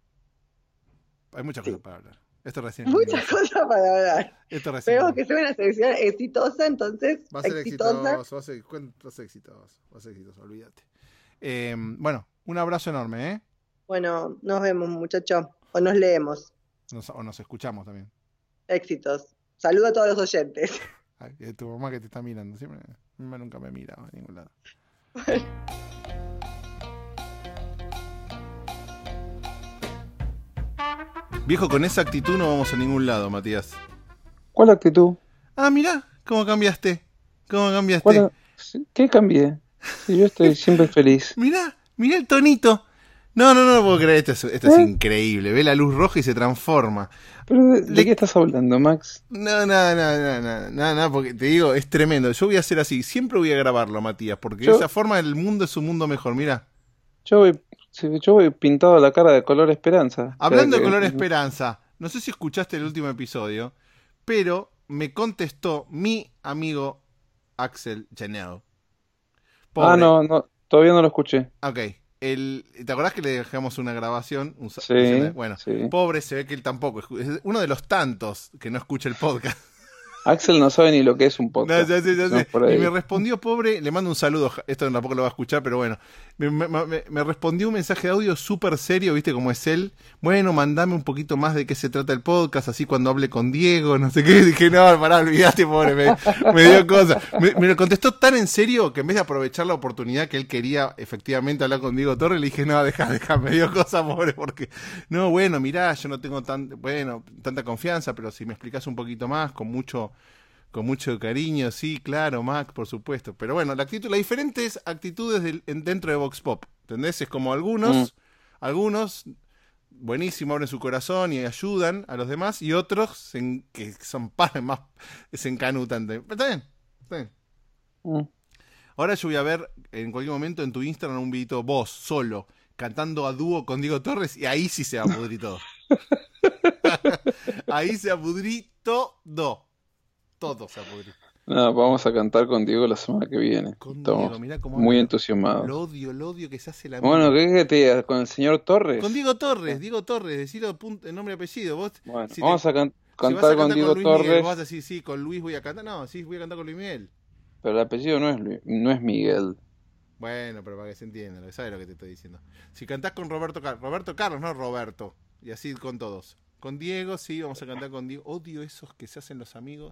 Hay muchas Sí. cosas para hablar. Esto recién Muchas cosas para hablar. Esto recién Esperemos que sea una sección exitosa, entonces. va a ser exitosa. exitoso, va a ser, cuen- va a ser exitoso, va a ser exitoso, olvídate. Eh, bueno, un abrazo enorme, ¿eh? Bueno, nos vemos, muchachos. O nos leemos. Nos- o nos escuchamos también. Éxitos. Saludo a todos los oyentes. Ay, eh, tu mamá que te está mirando, siempre, mi mamá nunca me mira a ningún lado. Viejo, con esa actitud no vamos a ningún lado, Matías. ¿Cuál actitud? Ah, mirá, cómo cambiaste. ¿Cómo cambiaste? ¿Cuál- ¿Qué cambié? Si yo estoy siempre feliz. Mirá, mirá el tonito. No, no, no lo puedo creer. Esto es, esto es ¿Eh? increíble. Ve la luz roja y se transforma. ¿Pero de, de Le- qué estás hablando, Max? No, no, no, no, no, no, no, porque te digo, es tremendo. Yo voy a hacer así. Siempre voy a grabarlo, Matías, porque Yo- de esa forma el mundo es un mundo mejor. Mirá. Yo voy, si- yo voy pintado la cara de color esperanza. Hablando de Cada color que- esperanza, no sé si escuchaste el último episodio, pero me contestó mi amigo Axel Janel. Ah, no, no, todavía no lo escuché. Ok, el, ¿te acordás que le dejamos una grabación? Un, Sí, bueno, sí. pobre, se ve que él tampoco. Es uno de los tantos que no escucha el podcast. Axel no sabe ni lo que es un podcast. No, ya sé, ya sé. por ahí. Y me respondió, pobre, le mando un saludo, esto tampoco lo va a escuchar, pero bueno, me, me, me, me respondió un mensaje de audio súper serio, viste cómo es él. Bueno, mandame un poquito más de qué se trata el podcast, así cuando hable con Diego, no sé qué. Dije, no, pará, olvidate, pobre, me, me dio cosa. Me, me lo contestó tan en serio que en vez de aprovechar la oportunidad que él quería efectivamente hablar con Diego Torres, le dije, no, deja, deja, me dio cosa, pobre, porque, no, bueno, mirá, yo no tengo tan, bueno, tanta confianza, pero si me explicás un poquito más, con mucho... Con mucho cariño, sí, claro, Mac, por supuesto. Pero bueno, la actitud, las diferentes actitudes del, en, dentro de Vox Pop, ¿entendés? Es como algunos, mm. algunos, buenísimo, abren su corazón y ayudan a los demás, y otros se, que son padres más, se encanutan. Pero está bien, está bien. Mm. Ahora yo voy a ver en cualquier momento en tu Instagram un videito vos, solo, cantando a dúo con Diego Torres, y ahí sí se va a pudrir todo. Ahí se va a pudrir todo. Todo se apudre. No, vamos a cantar con Diego la semana que viene. Con Estamos Diego, mirá cómo muy lo, entusiasmados. Lo odio, lo odio que se hace la Bueno, ¿qué es que te diga? ¿Con el señor Torres? Con Diego Torres, Diego Torres, decirlo punto, el nombre y apellido. Vos, bueno, si vamos te, a can si cantar a con Diego con Torres. Miguel, vas a decir, sí, con Luis voy a cantar. No, sí, voy a cantar con Luis Miguel. Pero el apellido no es, Luis, no es Miguel. Bueno, pero para que se entienda, ¿sabes lo que te estoy diciendo? Si cantás con Roberto Carlos, Roberto Carlos, no Roberto. Y así con todos. Con Diego, sí, vamos a cantar con Diego. Odio esos que se hacen los amigos.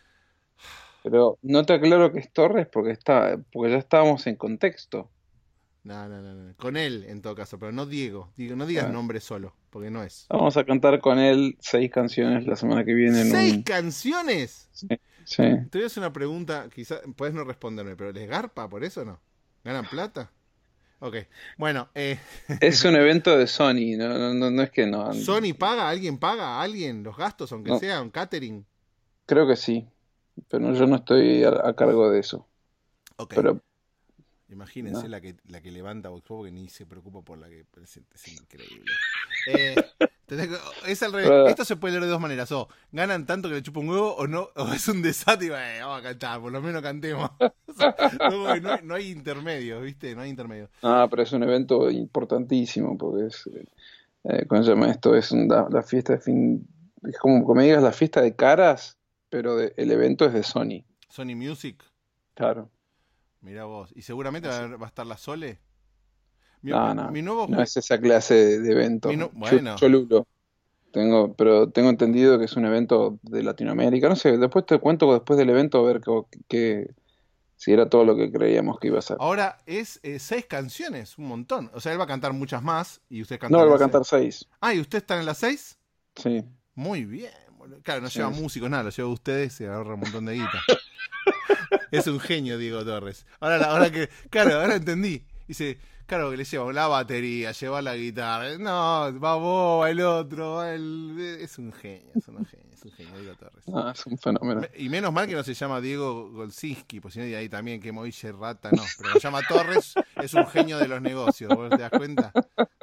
Pero no te aclaro que es Torres porque está, porque ya estábamos en contexto. No, no, no, no. Con él en todo caso, pero no Diego. Digo, no digas bueno. nombre solo, porque no es. Vamos a cantar con él seis canciones la semana que viene. En ¿Seis un... canciones? Sí, sí. Te voy a hacer una pregunta, quizás puedes no responderme, pero ¿les garpa por eso o no? ¿Ganan plata? Ok, bueno. Eh... Es un evento de Sony, no, no, no es que no. ¿Sony paga? ¿Alguien paga a alguien los gastos, aunque no. sea un catering? Creo que sí. Pero yo no estoy a, a cargo de eso. Ok. Pero, imagínense no. la que la que levanta Vox Pop, que ni se preocupa por la que presenta. Es increíble. eh, es al revés. Pero, esto se puede leer de dos maneras. O ganan tanto que le chupa un huevo, o no, o es un desastre y eh, vamos a cantar, por lo menos cantemos. no, no, no hay intermedios, ¿viste? No hay intermedios. Ah, pero es un evento importantísimo, porque es. Eh, ¿Cómo se llama esto? Es una, la fiesta de fin. Es como, como me digas, la fiesta de caras. Pero de, el evento es de Sony. ¿Sony Music? Claro. Mirá vos. ¿Y seguramente sí. va, a, va a estar la Sole? Mi, no, no. Mi nuevo... No es esa clase de, de evento. No... Bueno. Cholulo. Tengo, pero tengo entendido que es un evento de Latinoamérica. No sé, después te cuento después del evento a ver que, que si era todo lo que creíamos que iba a ser. Ahora es eh, seis canciones, un montón. O sea, él va a cantar muchas más y usted canta. No, él va a cantar seis. Ah, ¿y usted está en las seis? Sí. Muy bien. Claro, no sí, lleva sí. músicos, nada, lo lleva ustedes y se agarra un montón de guita. Es un genio, Diego Torres. Ahora, ahora que, claro, ahora entendí. Dice, claro que le lleva la batería, lleva la guitarra. No, va vos, va el otro, va el... Es un genio, es un genio, es un genio, Diego Torres. Ah, es un fenómeno. Y menos mal que no se llama Diego Golsinski, pues si no, y ahí también que Moille Rata, no. Pero se llama Torres, es un genio de los negocios, ¿vos te das cuenta?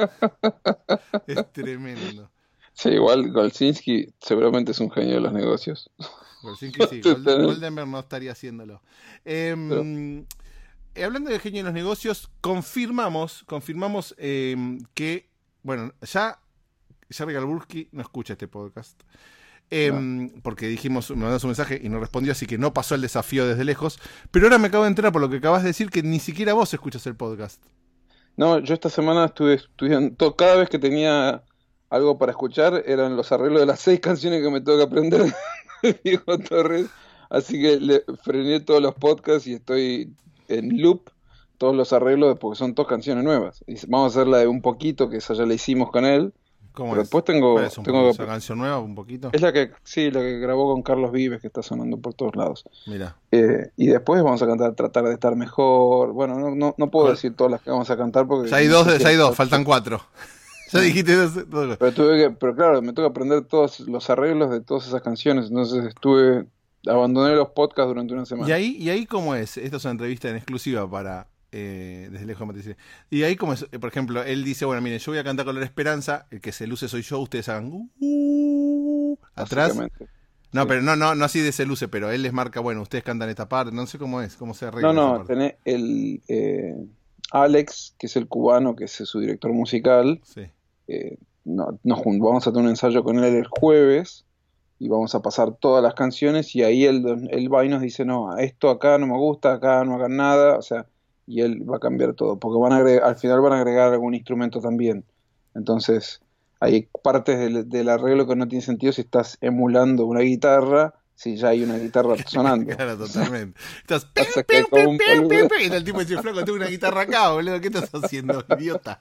Es tremendo. Sí, igual Golsinski seguramente es un genio de los negocios. Golsinski sí, Golden, Goldenberg no estaría haciéndolo. Eh, eh, hablando de genio de los negocios, confirmamos, confirmamos eh, que, bueno, ya Jerry Galburski no escucha este podcast. Eh, no. Porque dijimos, me mandó su mensaje y no respondió, así que no pasó el desafío desde lejos. Pero ahora me acabo de enterar por lo que acabas de decir que ni siquiera vos escuchas el podcast. No, yo esta semana estuve estudiando, cada vez que tenía algo para escuchar eran los arreglos de las seis canciones que me tengo que aprender de Diego Torres, así que le frené todos los podcasts y estoy en loop todos los arreglos porque son dos canciones nuevas. Y vamos a hacer la de Un Poquito, que esa ya la hicimos con él. ¿Cómo pero es? Después tengo, ¿Es un tengo esa canción nueva, Un Poquito? Es la que, sí, la que grabó con Carlos Vives, que está sonando por todos lados. Mira. Eh, y después vamos a cantar Tratar de Estar Mejor. Bueno, no, no, no puedo ¿Cuál? decir todas las que vamos a cantar porque... Ya hay dos, ya hay dos, faltan cuatro. Ya dijiste dos, dos. Pero, tuve que, pero claro, me tuve que aprender todos los arreglos de todas esas canciones. Entonces estuve, abandoné los podcasts durante una semana. ¿Y ahí, y ahí cómo es? Esta es una entrevista en exclusiva para eh, Desde Lejos Matisse. Y ahí cómo es, por ejemplo, él dice, bueno, miren, yo voy a cantar Color Esperanza, el que se luce soy yo, ustedes hagan uh, uh, atrás. No, sí. pero no, no, no así de se luce, pero él les marca, bueno, ustedes cantan esta parte, no sé cómo es, cómo se arregla. No, no, tenés el... Eh... Alex, que es el cubano, que es su director musical, Sí. eh, no, nos jun- vamos a tener un ensayo con él el jueves y vamos a pasar todas las canciones y ahí él, él va y nos dice, no, esto acá no me gusta, acá no hagan nada, o sea, y él va a cambiar todo, porque van a agregar, al final van a agregar algún instrumento también. Entonces, hay partes del, del arreglo que no tiene sentido si estás emulando una guitarra, si ya hay una guitarra sonando. Claro, totalmente. Estás... O sea, que como un boludo. Y el tipo dice, flaco, tengo una guitarra acá, boludo. ¿Qué estás haciendo, idiota?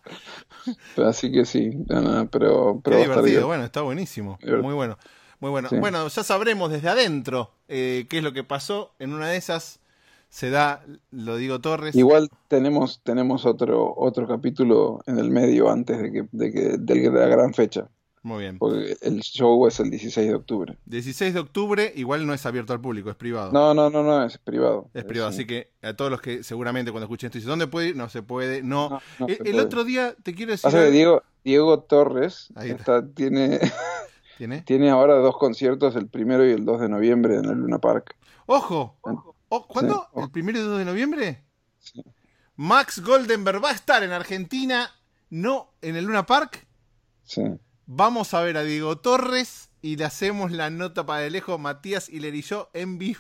Así que sí, no, no, pero, pero Qué va a estar divertido. bien. Bueno, está buenísimo. Divert- Muy bueno. Muy bueno. Sí. Bueno, ya sabremos desde adentro eh, qué es lo que pasó. En una de esas se da, lo digo Torres. Igual tenemos, tenemos otro, otro capítulo en el medio antes de que, de que, de la gran fecha. Muy bien. Porque el show es el dieciséis de octubre. dieciséis de octubre, igual no es abierto al público, es privado. No, no, no, no, es privado. Es privado, un- así que a todos los que seguramente cuando escuchen esto dicen, ¿dónde puede ir? No se puede, no. No, no el se el puede. otro día te quiero decir... Pasa que algo. Diego, Diego Torres Ahí está. está, tiene, ¿Tiene? tiene ahora dos conciertos, el primero y el dos de noviembre en el Luna Park. ¡Ojo! Oh, ¿Cuándo? Sí, ojo. ¿El primero y dos de noviembre? Sí. Max Goldenberg va a estar en Argentina, no en el Luna Park. Sí. Vamos a ver a Diego Torres y le hacemos la nota para de lejos, Matías Hiler y yo en vivo.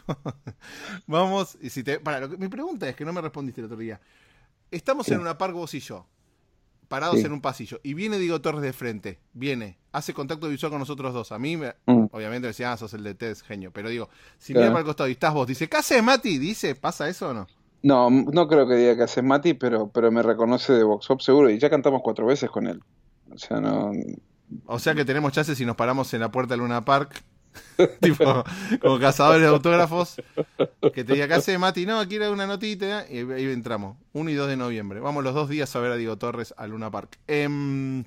Vamos, y si te. Para, lo que, mi pregunta es que no me respondiste el otro día. Estamos Sí. en una Park vos y yo, parados Sí. en un pasillo, y viene Diego Torres de frente, viene, hace contacto visual con nosotros dos. A mí, me, Mm. obviamente, me decía, ah, sos el de Tess, genio. Pero digo, si Claro. mira para el costado y estás vos, dice, ¿qué haces, Mati? Dice, ¿pasa eso o no? No, no creo que diga que hace Mati, pero, pero me reconoce de Vox Pop seguro. Y ya cantamos cuatro veces con él. O sea, no. O sea que tenemos chances si nos paramos en la puerta de Luna Park, tipo, como cazadores de autógrafos, que te diga, ¿qué hace Mati? No, quiero una notita, y ahí entramos, uno y dos de noviembre. Vamos los dos días a ver a Diego Torres a Luna Park. Em,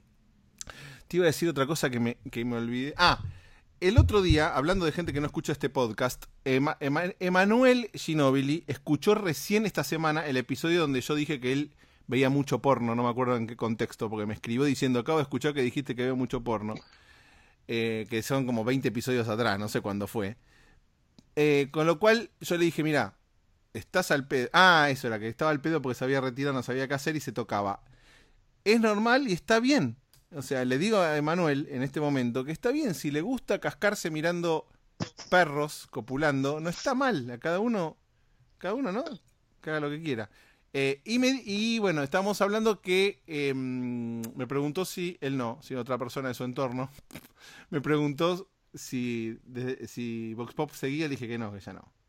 te iba a decir otra cosa que me, que me olvidé. Ah, el otro día, hablando de gente que no escucha este podcast, Ema- Ema- Emanuel Ginóbili escuchó recién esta semana el episodio donde yo dije que él veía mucho porno, no me acuerdo en qué contexto, porque me escribió diciendo, acabo de escuchar que dijiste que veo mucho porno, eh, que son como veinte episodios atrás, no sé cuándo fue. Eh, con lo cual yo le dije, mira, estás al pedo. Ah, eso era, que estaba al pedo porque se había retirado, no sabía qué hacer y se tocaba. Es normal y está bien. O sea, le digo a Emanuel en este momento que está bien, si le gusta cascarse mirando perros copulando, no está mal, a cada uno, cada uno, ¿no? Que haga lo que quiera. Eh, y, me, y bueno, estábamos hablando que eh, me preguntó si, él no, si otra persona de su entorno, me preguntó si, de, si Vox Pop seguía, le dije que no, que ya no.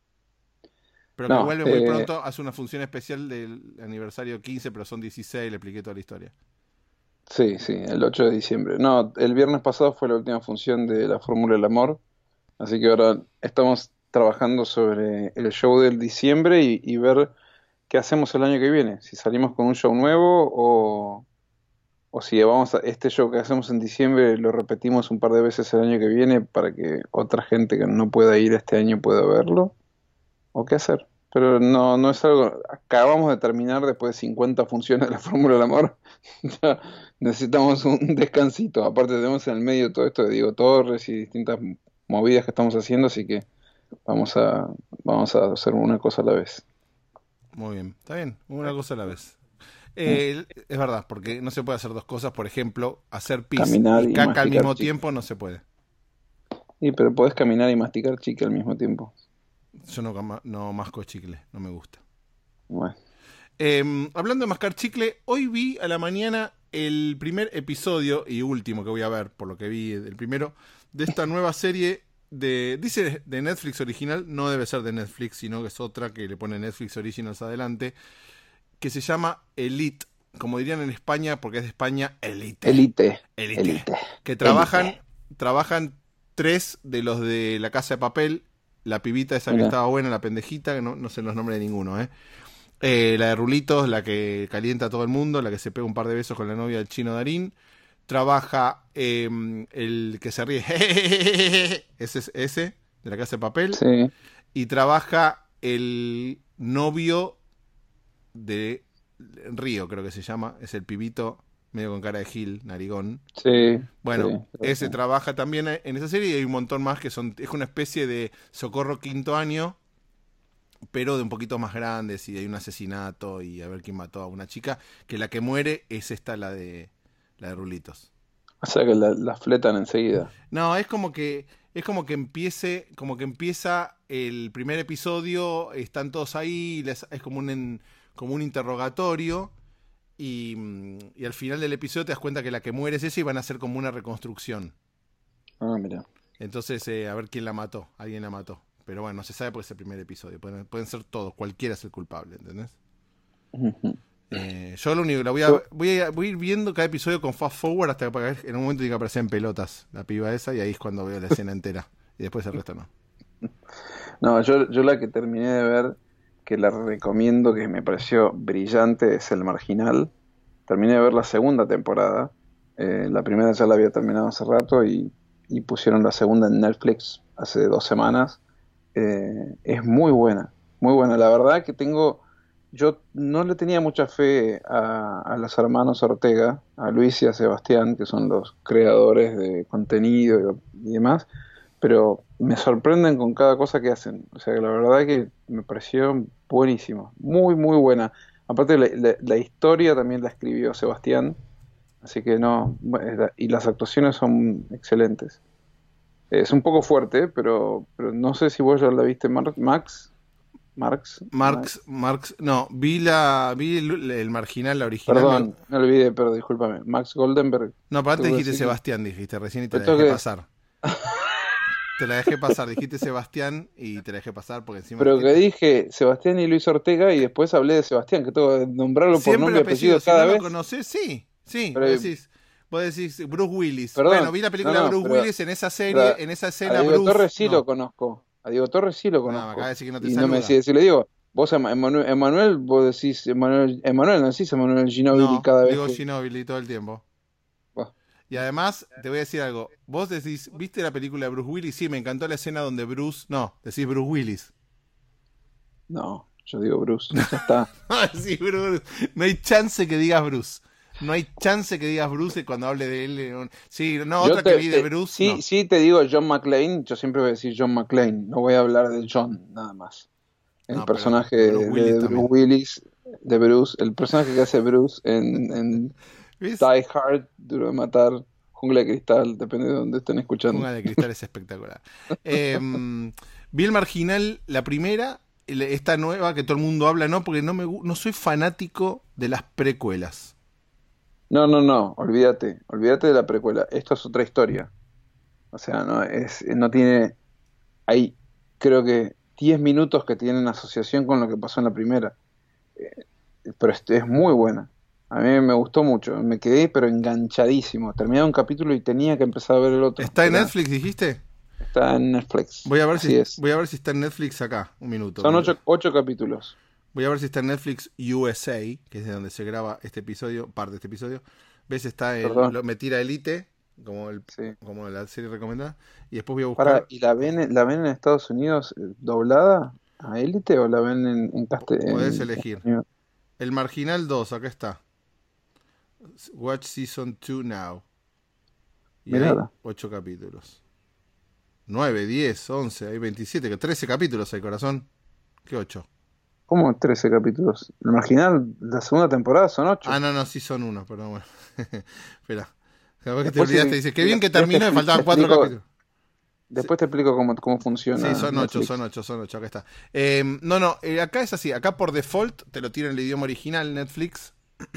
Pero No, que vuelve muy eh, pronto, hace una función especial del aniversario quince, pero son dieciséis, le expliqué toda la historia. Sí, sí, el ocho de diciembre. No, el viernes pasado fue la última función de la Fórmula del Amor. Así que ahora estamos trabajando sobre el show del diciembre y, y ver qué hacemos el año que viene. Si salimos con un show nuevo o, o si vamos a, este show que hacemos en diciembre lo repetimos un par de veces el año que viene para que otra gente que no pueda ir este año pueda verlo. O qué hacer. Pero no, no es algo. Acabamos de terminar después de cincuenta funciones de la Fórmula del Amor. Ya necesitamos un descansito. Aparte tenemos en el medio todo esto de Diego Torres y distintas movidas que estamos haciendo, así que vamos a, vamos a hacer una cosa a la vez. Muy bien, está bien, una cosa a la vez. Eh, es verdad, porque no se puede hacer dos cosas. Por ejemplo, hacer pis Caminar y y caca al masticar mismo chicle. tiempo no se puede. Y pero podés caminar y masticar chicle al mismo tiempo. Yo no, cama- no masco chicle, no me gusta. Bueno, Eh, hablando de mascar chicle, hoy vi a la mañana el primer episodio y último que voy a ver, por lo que vi el primero, de esta nueva serie de, dice de Netflix original, no debe ser de Netflix, sino que es otra que le pone Netflix Originals adelante, que se llama Elite, como dirían en España, porque es de España, Elite. Elite. Elite. Elite. Que trabajan, Elite. trabajan tres de los de La Casa de Papel, la pibita esa que Mirá. estaba buena, la pendejita, que no, no sé los nombres de ninguno, ¿eh? Eh, la de Rulitos, la que calienta a todo el mundo, la que se pega un par de besos con la novia del Chino Darín. Trabaja eh, el que se ríe, ese es ese, de La Casa de Papel. Sí. Y trabaja el novio de Río, creo que se llama, es el pibito medio con cara de Gil, narigón. Sí. Bueno, sí, ese sí. trabaja también en esa serie y hay un montón más que son, es una especie de Socorro Quinto Año, pero de un poquito más grandes y hay un asesinato y a ver quién mató a una chica, que la que muere es esta, la de la de Rulitos. O sea que la, la fletan enseguida. No, es como que es como que empiece, como que empieza el primer episodio, están todos ahí, les, es como un en, como un interrogatorio y, y al final del episodio te das cuenta que la que muere es esa y van a hacer como una reconstrucción. Ah, mira. Entonces, eh, a ver quién la mató, alguien la mató. Pero bueno, no se sabe porque es el primer episodio. Pueden, pueden ser todos, cualquiera es el culpable, ¿entendés? Uh-huh. Eh, yo lo único, la voy, a, voy, a, voy a ir viendo cada episodio con fast forward hasta que en un momento tiene que aparecer en pelotas la piba esa y ahí es cuando veo la escena entera. Y después el resto no. No, yo, yo la que terminé de ver, que la recomiendo, que me pareció brillante, es El Marginal. Terminé de ver la segunda temporada. Eh, la primera ya la había terminado hace rato y, y pusieron la segunda en Netflix hace dos semanas. Eh, es muy buena, muy buena. La verdad que tengo, yo no le tenía mucha fe a, a los hermanos Ortega, a Luis y a Sebastián, que son los creadores de contenido y, y demás, pero me sorprenden con cada cosa que hacen. O sea que la verdad que me pareció buenísima, muy muy buena. Aparte la, la, la historia también la escribió Sebastián, así que no, y las actuaciones son excelentes. Es un poco fuerte, pero, pero no sé si vos ya la viste, Mar Max. Marx. Marx, Marx, no, vi la vi el, el Marginal, la original. Perdón, me olvidé, pero discúlpame. Max Goldenberg. No, pero antes dijiste Sebastián, que... dijiste recién y te la dejé que... pasar. Te la dejé pasar, dijiste Sebastián y te la dejé pasar porque encima... Pero que dije Sebastián y Luis Ortega y después hablé de Sebastián, que tengo que nombrarlo por siempre nombre y apellido, apellido si cada no vez. ¿Lo conocés? Sí, sí, pero... vos decís... Vos decís Bruce Willis. Perdón, bueno, vi la película no, no, de Bruce pero, Willis en esa serie, pero, en esa escena. A Diego Bruce, Torres sí no. lo conozco. A Diego Torres sí lo conozco. No, me acaba de decir que no te y saluda. no me decís, si le digo, vos Emanuel, Emanuel vos decís Emanuel, Emanuel no decís Emanuel Ginóbili no, cada vez. Digo que... Ginóbili todo el tiempo. Bah. Y además, te voy a decir algo. Vos decís, ¿viste la película de Bruce Willis? Sí, me encantó la escena donde Bruce. No, decís Bruce Willis. No, yo digo Bruce. Ya está. no, sí, Bruce. No hay chance que digas Bruce. No hay chance que digas Bruce cuando hable de él. Sí, no, yo otra te, que vi de te, Bruce. Sí, no. sí te digo John McClane, yo siempre voy a decir John McClane, no voy a hablar de John, nada más. El no, personaje de Bruce, Willis, de Bruce Willis, de Bruce, el personaje que hace Bruce en, en Die Hard, Duro de Matar, Jungla de Cristal, depende de dónde estén escuchando. Jungla de Cristal es espectacular. eh, vi El Marginal, la primera, esta nueva que todo el mundo habla, no, porque no, me, no soy fanático de las precuelas. No, no, no, olvídate, olvídate de la precuela. Esto es otra historia. O sea, no es, no tiene, hay, creo que diez minutos que tienen asociación con lo que pasó en la primera. Eh, pero es, es muy buena. A mí me gustó mucho, me quedé pero enganchadísimo. Terminé un capítulo y tenía que empezar a ver el otro. ¿Está en Era, Netflix, dijiste? Está en Netflix. Voy a ver Así si es. voy a ver si está en Netflix acá, un minuto. Son ocho, ocho capítulos. Voy a ver si está en Netflix U S A, que es de donde se graba este episodio, parte de este episodio. ¿Ves? Está el, lo, me tira Elite, como, el, sí. como la serie recomendada. Y después voy a buscar... Para, ¿y la ven, la ven en Estados Unidos doblada a Elite o la ven en, en castellano? Podés elegir. En... El Marginal dos, acá está. Watch Season dos now. Y Mirada. hay ocho capítulos. nueve, diez, once, hay veintisiete, trece capítulos hay, corazón. ¿Qué ocho? ¿Cómo trece capítulos? El Marginal, la segunda temporada son ocho. Ah, no, no, sí son uno, pero bueno. Espera. Cada vez que te olvidaste, dices, qué bien que terminó y faltaban cuatro explico, capítulos. Después te explico cómo, cómo funciona. Sí, son Netflix. ocho, son ocho, son ocho, acá está. Eh, no, no, eh, acá es así, acá por default te lo tira en el idioma original Netflix,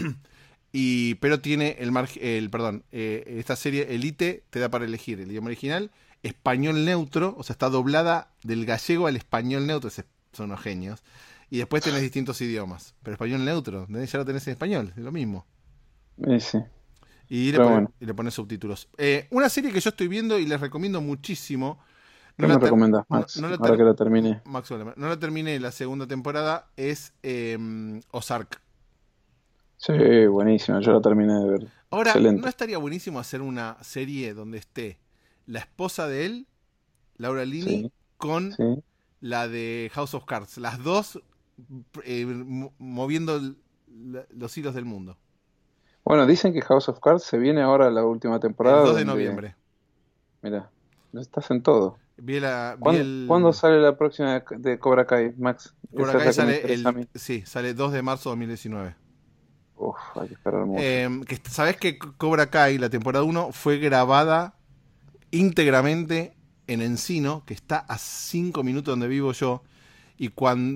y pero tiene el, mar, el perdón, eh, esta serie Elite te da para elegir el idioma original, español neutro, o sea, está doblada del gallego al español neutro, son unos genios. Y después tenés distintos idiomas. Pero español neutro, ya lo tenés en español, es lo mismo. Sí, sí. Y le, pones, bueno. y le pones subtítulos. Eh, una serie que yo estoy viendo y les recomiendo muchísimo. ¿Qué no me recomendás, Max? No, no ahora que la terminé. Max, no la terminé la segunda temporada, es eh, Ozark. Sí, buenísima, yo la terminé de ver. Ahora, Excelente. ¿no estaría buenísimo hacer una serie donde esté la esposa de él, Laura Linney, sí. con sí. la de House of Cards? Las dos... Eh, moviendo el, la, los hilos del mundo. Bueno, dicen que House of Cards se viene ahora la última temporada. El dos de noviembre. Mira, estás en todo. Vi la, vi ¿Cuándo, el- ¿cuándo sale la próxima de, de Cobra Kai, Max? Cobra Esa Kai es la que me sale interesa a mí. el, sí, sale dos de marzo de dos mil diecinueve. Uf, hay que esperar mucho. Eh, que, ¿sabés que Cobra Kai, la temporada uno, fue grabada íntegramente en Encino, que está a cinco minutos donde vivo yo? Y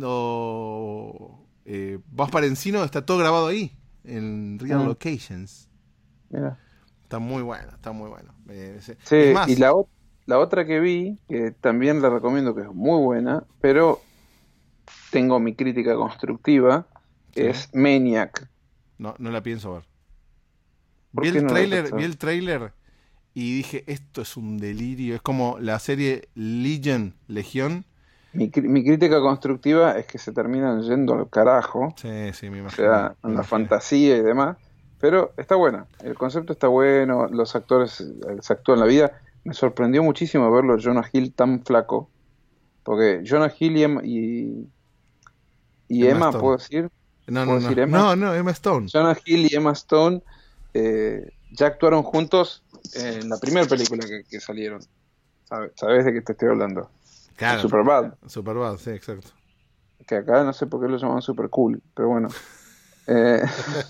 cuando eh, vas para Encino, está todo grabado ahí, en Real Mm. Locations. Mira. Está muy bueno, está muy bueno. Eh, se- Sí, es más, y la, o- la otra que vi, que también la recomiendo, que es muy buena, pero tengo mi crítica constructiva, Sí. es Maniac. no, no la pienso ver. ¿Por Vi qué el no la trailer, piensas? vi el trailer y dije, esto es un delirio. Es como la serie Legion, Legión. Mi, cri- mi crítica constructiva es que se terminan yendo al carajo, Sí, sí, me o imagino. sea, me en la imaginé. fantasía y demás, pero está buena. El concepto está bueno, los actores eh, se actúan la vida. Me sorprendió muchísimo verlo a Jonah Hill tan flaco, porque Jonah Hill y Emma, y, y Emma Emma, Stone. ¿puedo decir? No, ¿Puedo no, decir no. Emma? No, no, Emma Stone. Jonah Hill y Emma Stone eh, ya actuaron juntos en la primera película que, que salieron. ¿Sabe- ¿Sabes de qué te estoy hablando? Claro. Superbad. Superbad, sí, exacto. Que acá no sé por qué lo llaman Super Cool, pero bueno. Eh,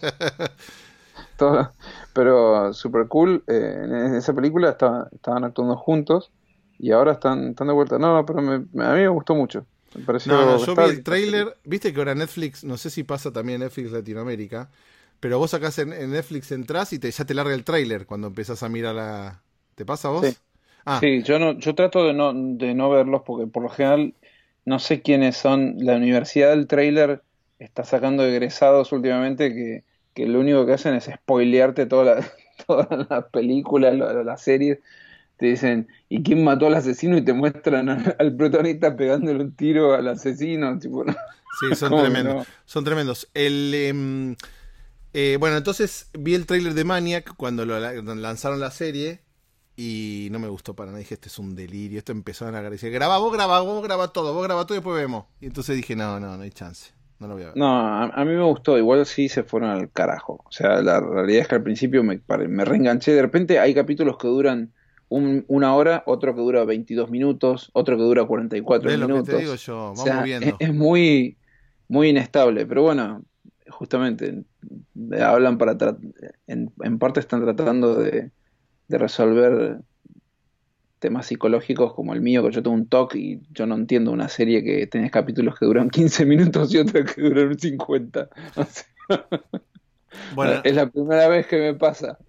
todo- pero Super Cool, eh, en esa película estaba- estaban actuando juntos y ahora están, están de vuelta. No, no, pero me- me- a mí me gustó mucho. Me pareció No, no, que yo está vi bien el tráiler, viste que ahora Netflix, no sé si pasa también en Netflix Latinoamérica, pero vos acá en, en Netflix entrás y te, ya te larga el tráiler cuando empezás a mirar la... ¿Te pasa a vos? Sí. Ah, Sí, yo no, yo trato de no, de no verlos porque por lo general no sé quiénes son. La Universidad del Trailer está sacando egresados últimamente que, que lo único que hacen es spoilearte toda la, toda la película, la, la serie. Te dicen, ¿y quién mató al asesino? Y te muestran al, al protagonista pegándole un tiro al asesino. Tipo, ¿no? sí, son Como que tremendos. no. Son tremendos. El, em, eh, bueno, entonces vi el tráiler de Maniac cuando lo la- lanzaron la serie y no me gustó para nada. Dije, este es un delirio. Esto empezaron a agradecer. Graba vos, graba vos, graba todo. Vos graba todo y después vemos. Y entonces dije, no, no, no hay chance. No lo voy a ver. No, a, a mí me gustó, igual sí se fueron al carajo. O sea, la realidad es que al principio me, pare- me reenganché. De repente hay capítulos que duran un- una hora, otro que dura veintidós minutos, otro que dura cuarenta y cuatro ¿Ves lo que minutos. te digo yo? O Vamos sea, viendo. es, es muy, muy inestable, pero bueno, justamente eh, hablan para tra- en, en parte están tratando de, de resolver temas psicológicos como el mío, que yo tengo un T O C y yo no entiendo una serie que tenés capítulos que duran quince minutos y otros que duran cincuenta. O sea, Bueno, es la primera vez que me pasa.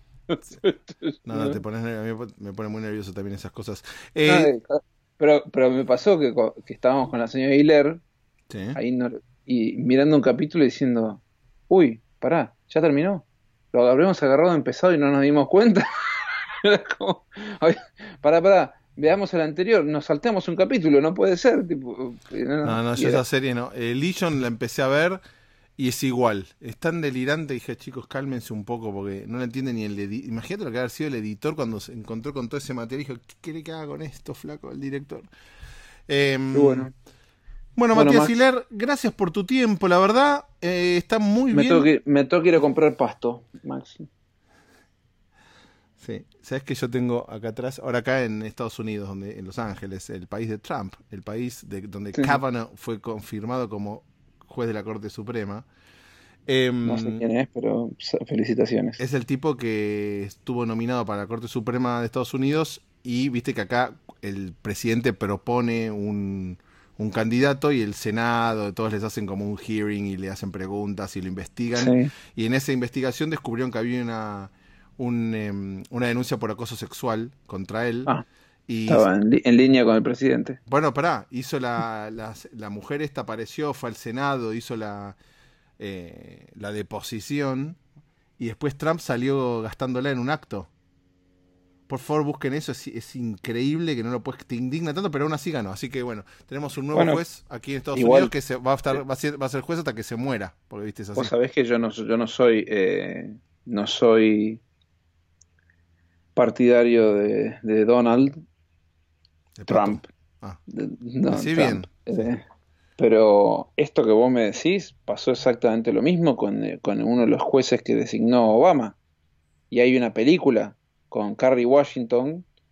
no, no, te pones, a mí me pone muy nervioso también esas cosas. No, Eh, eh, pero, pero me pasó que, co- que estábamos con la señora Hilaire sí. ahí no- y mirando un capítulo y diciendo, uy, pará, ya terminó. Lo habremos agarrado empezado y no nos dimos cuenta. Era como, "Ay, pará, pará, veamos el anterior, nos saltamos un capítulo, no puede ser. Tipo, y no, No, no, y yo era- esa serie no. Eh, Legion la empecé a ver y es igual. Es tan delirante. Dije, chicos, cálmense un poco porque no la entiende ni el editor. Imagínate lo que haber sido el editor cuando se encontró con todo ese material. Dijo, ¿qué quiere que haga con esto, flaco, el director? Eh, Qué bueno. Bueno, Bueno, Matías Max. Hilaire, gracias por tu tiempo, la verdad. eh, está muy Me bien. tengo, que, me tengo que ir a comprar pasto, Max. Sí, sabes que yo tengo acá atrás, ahora acá en Estados Unidos, donde en Los Ángeles, el país de Trump, el país de donde Sí. Kavanaugh fue confirmado como juez de la Corte Suprema. em, No sé quién es, pero felicitaciones. Es el tipo que estuvo nominado para la Corte Suprema de Estados Unidos y viste que acá el presidente propone un, un candidato y el Senado, todos les hacen como un hearing y le hacen preguntas y lo investigan. Sí. Y en esa investigación descubrieron que había una, un, em, una denuncia por acoso sexual contra él. Ah, y estaba en, li- en línea con el presidente. bueno, pará, hizo la, la, la mujer esta apareció, fue al Senado, hizo la, eh, la deposición y después Trump salió gastándola en un acto. Por favor, busquen eso, es, es increíble que no lo puedes, te indigna tanto, pero aún así ganó. Así que bueno, tenemos un nuevo Bueno, juez aquí en Estados igual- Unidos que se va a estar, va a ser, va a ser juez hasta que se muera, porque viste es así. Vos sabés que yo no, yo no soy eh, no soy partidario de, de Donald De Trump. pato. Ah, De- no, Decí Trump. Eh, pero esto que vos me decís pasó exactamente lo mismo con, eh, con uno de los jueces que designó Obama. Y hay una película con Kerry Washington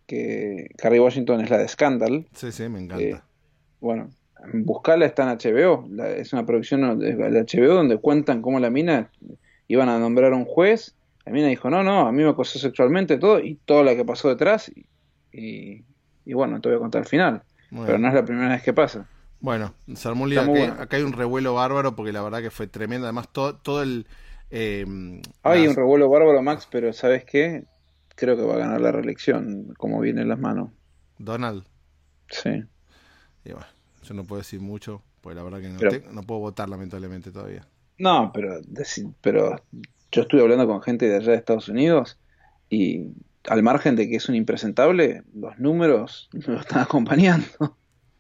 que Kerry Washington es la de Scandal. Sí, sí, me encanta. Eh, bueno, buscarla, está en H B O. La, es una producción de H B O donde cuentan cómo la mina iban a nombrar a un juez. La mina dijo, no, no, a mí me acosó sexualmente todo y todo lo que pasó detrás. Y, y, y bueno, te voy a contar el final. Muy pero bien. no es la primera vez que pasa. Bueno, se armó un lío. Está muy Acá, bueno. acá hay un revuelo bárbaro porque la verdad que fue tremendo. Además, todo, todo el... eh, Hay las- un revuelo bárbaro, Max, pero ¿sabes qué? Creo que va a ganar la reelección, como viene en las manos. Donald. Sí. Y bueno, yo no puedo decir mucho, porque la verdad que no, Pero- te- no puedo votar lamentablemente todavía. No, pero, deci- pero yo estuve hablando con gente de allá de Estados Unidos y al margen de que es un impresentable, los números me lo están acompañando.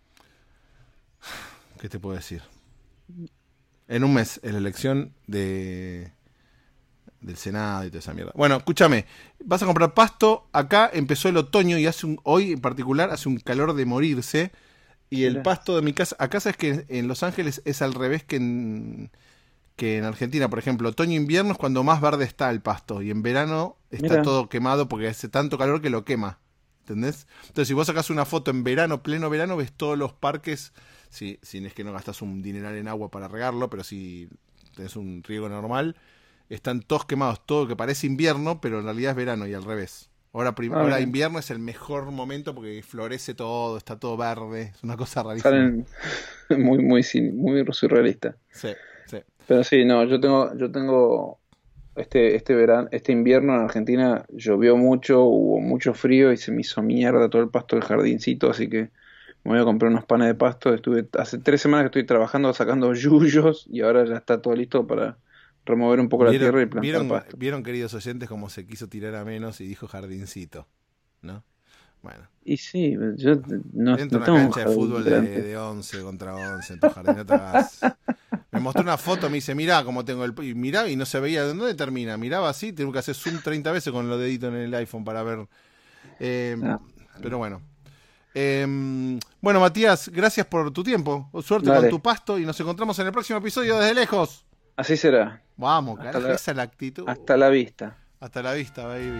¿Qué te puedo decir? En un mes, en la elección de del Senado y toda esa mierda. Bueno, escúchame, vas a comprar pasto, acá empezó el otoño y hace un, hoy en particular hace un calor de morirse. Y el Mirá. pasto de mi casa, acá sabes que en Los Ángeles es al revés que en, que en Argentina, por ejemplo, otoño-invierno es cuando más verde está el pasto y en verano está Mirá. todo quemado porque hace tanto calor que lo quema, ¿entendés? Entonces si vos sacás una foto en verano, pleno verano, ves todos los parques, si, si no es que no gastas un dineral en agua para regarlo, pero si tenés un riego normal, están todos quemados, todo que parece invierno, pero en realidad es verano y al revés. Ahora, prim- Ah, ahora bien. invierno es el mejor momento porque florece todo, está todo verde, es una cosa rarísima. Salen muy, muy, cin- muy surrealista. Sí, sí. Pero sí, no, yo tengo, yo tengo este, este verano, este invierno en Argentina llovió mucho, hubo mucho frío y se me hizo mierda todo el pasto del jardincito, así que me voy a comprar unos panes de pasto. Estuve hace tres semanas que estoy trabajando sacando yuyos y ahora ya está todo listo para remover un poco la tierra y plantar ¿vieron, pasto. vieron, queridos oyentes, cómo se quiso tirar a menos y dijo jardincito? ¿No? Bueno. Y sí, yo no, Entra no una tengo un cancha de jardín fútbol de, delante. de once contra once en tu jardín. No te hagas. Me mostró una foto, me dice, mirá cómo tengo el... Y miraba y no se veía de dónde termina. Miraba así, tengo que hacer zoom treinta veces con los deditos en el iPhone para ver. Eh, Ah. Pero bueno. Eh, bueno, Matías, gracias por tu tiempo. Suerte Dale. con tu pasto y nos encontramos en el próximo episodio desde lejos. Así será. Vamos, Hasta carajo, la- esa es la actitud. Hasta la vista. Hasta la vista, baby.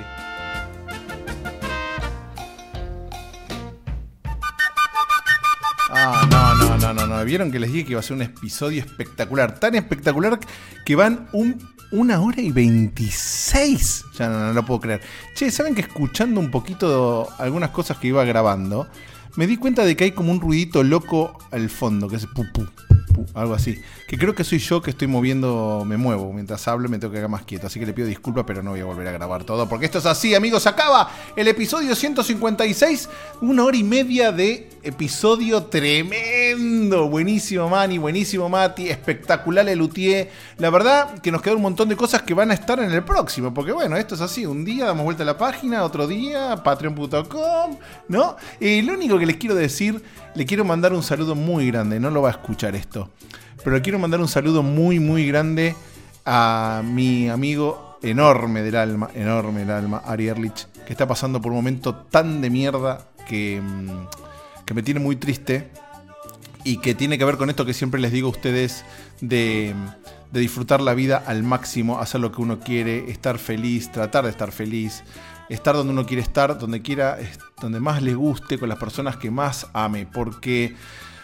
Ah, no, no, no, no, no. Vieron que les dije que iba a ser un episodio espectacular. Tan espectacular que van un, una hora y veintiséis. Ya no, no lo puedo creer. Che, ¿saben que escuchando un poquito algunas cosas que iba grabando, me di cuenta de que hay como un ruidito loco al fondo, que es pu, pu, pu, algo así? Que creo que soy yo que estoy moviendo, me muevo. Mientras hablo me tengo que quedar más quieto. Así que le pido disculpas, pero no voy a volver a grabar todo. Porque esto es así, amigos. Acaba el episodio ciento cincuenta y seis. Una hora y media de episodio tremendo. Buenísimo, Mani. Buenísimo, Mati. Espectacular, el Lutier. La verdad que nos queda un montón de cosas que van a estar en el próximo. Porque bueno, esto es así. Un día damos vuelta a la página, otro día, patreon punto com, ¿no? Y lo único que les quiero decir, le quiero mandar un saludo muy grande. No lo va a escuchar esto. Pero le quiero mandar un saludo muy, muy grande a mi amigo enorme del alma, enorme del alma, Ari Erlich, que está pasando por un momento tan de mierda que, que me tiene muy triste y que tiene que ver con esto que siempre les digo a ustedes de, de disfrutar la vida al máximo, hacer lo que uno quiere, estar feliz, tratar de estar feliz, estar donde uno quiere estar, donde quiera, donde más le guste, con las personas que más ame, porque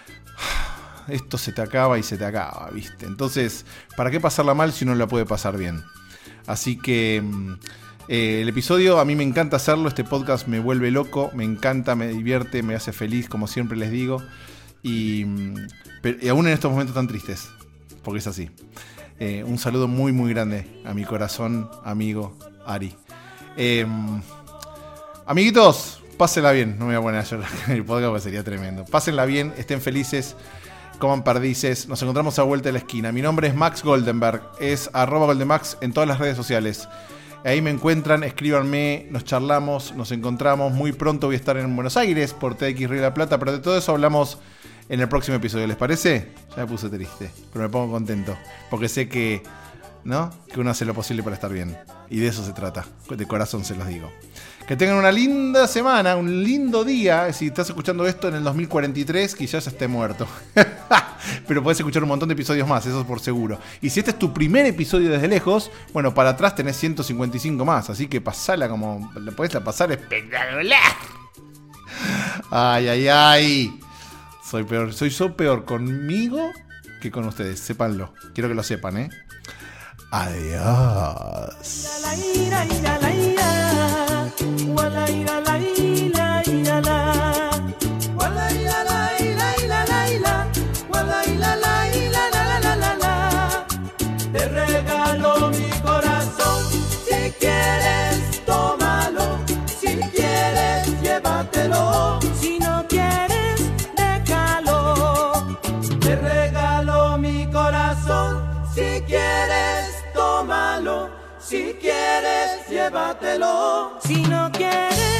esto se te acaba y se te acaba, ¿viste? Entonces, ¿para qué pasarla mal si uno la puede pasar bien? Así que eh, el episodio a mí me encanta hacerlo, este podcast me vuelve loco, me encanta, me divierte, me hace feliz, como siempre les digo, y, pero, y aún en estos momentos tan tristes, porque es así. Eh, un saludo muy muy grande a mi corazón, amigo Ari. Eh, amiguitos, pásenla bien, no me voy a poner a llorar en el podcast porque sería tremendo. Pásenla bien, estén felices, coman perdices, nos encontramos a vuelta de la esquina. Mi nombre es Max Goldenberg, es arroba Goldenmax en todas las redes sociales. Ahí me encuentran, escríbanme, nos charlamos, nos encontramos. Muy pronto voy a estar en Buenos Aires por T X Río de la Plata, pero de todo eso hablamos en el próximo episodio. ¿Les parece? Ya me puse triste, pero me pongo contento, porque sé que, ¿no? que uno hace lo posible para estar bien. Y de eso se trata, de corazón se los digo. Que tengan una linda semana, un lindo día. Si estás escuchando esto en el dos mil cuarenta y tres, quizás ya esté muerto. Pero puedes escuchar un montón de episodios más, eso es por seguro. Y si este es tu primer episodio desde lejos, bueno, para atrás tenés ciento cincuenta y cinco más. Así que pasala como... La podés pasar espectacular. Ay, ay, ay. Soy peor, soy so peor conmigo que con ustedes, sépanlo. Quiero que lo sepan, ¿eh? Adiós. Te regalo mi corazón, si quieres tómalo, si quieres llévatelo, si no quieres déjalo. Te regalo mi corazón, si quieres tómalo, si quieres llévatelo, si no quieres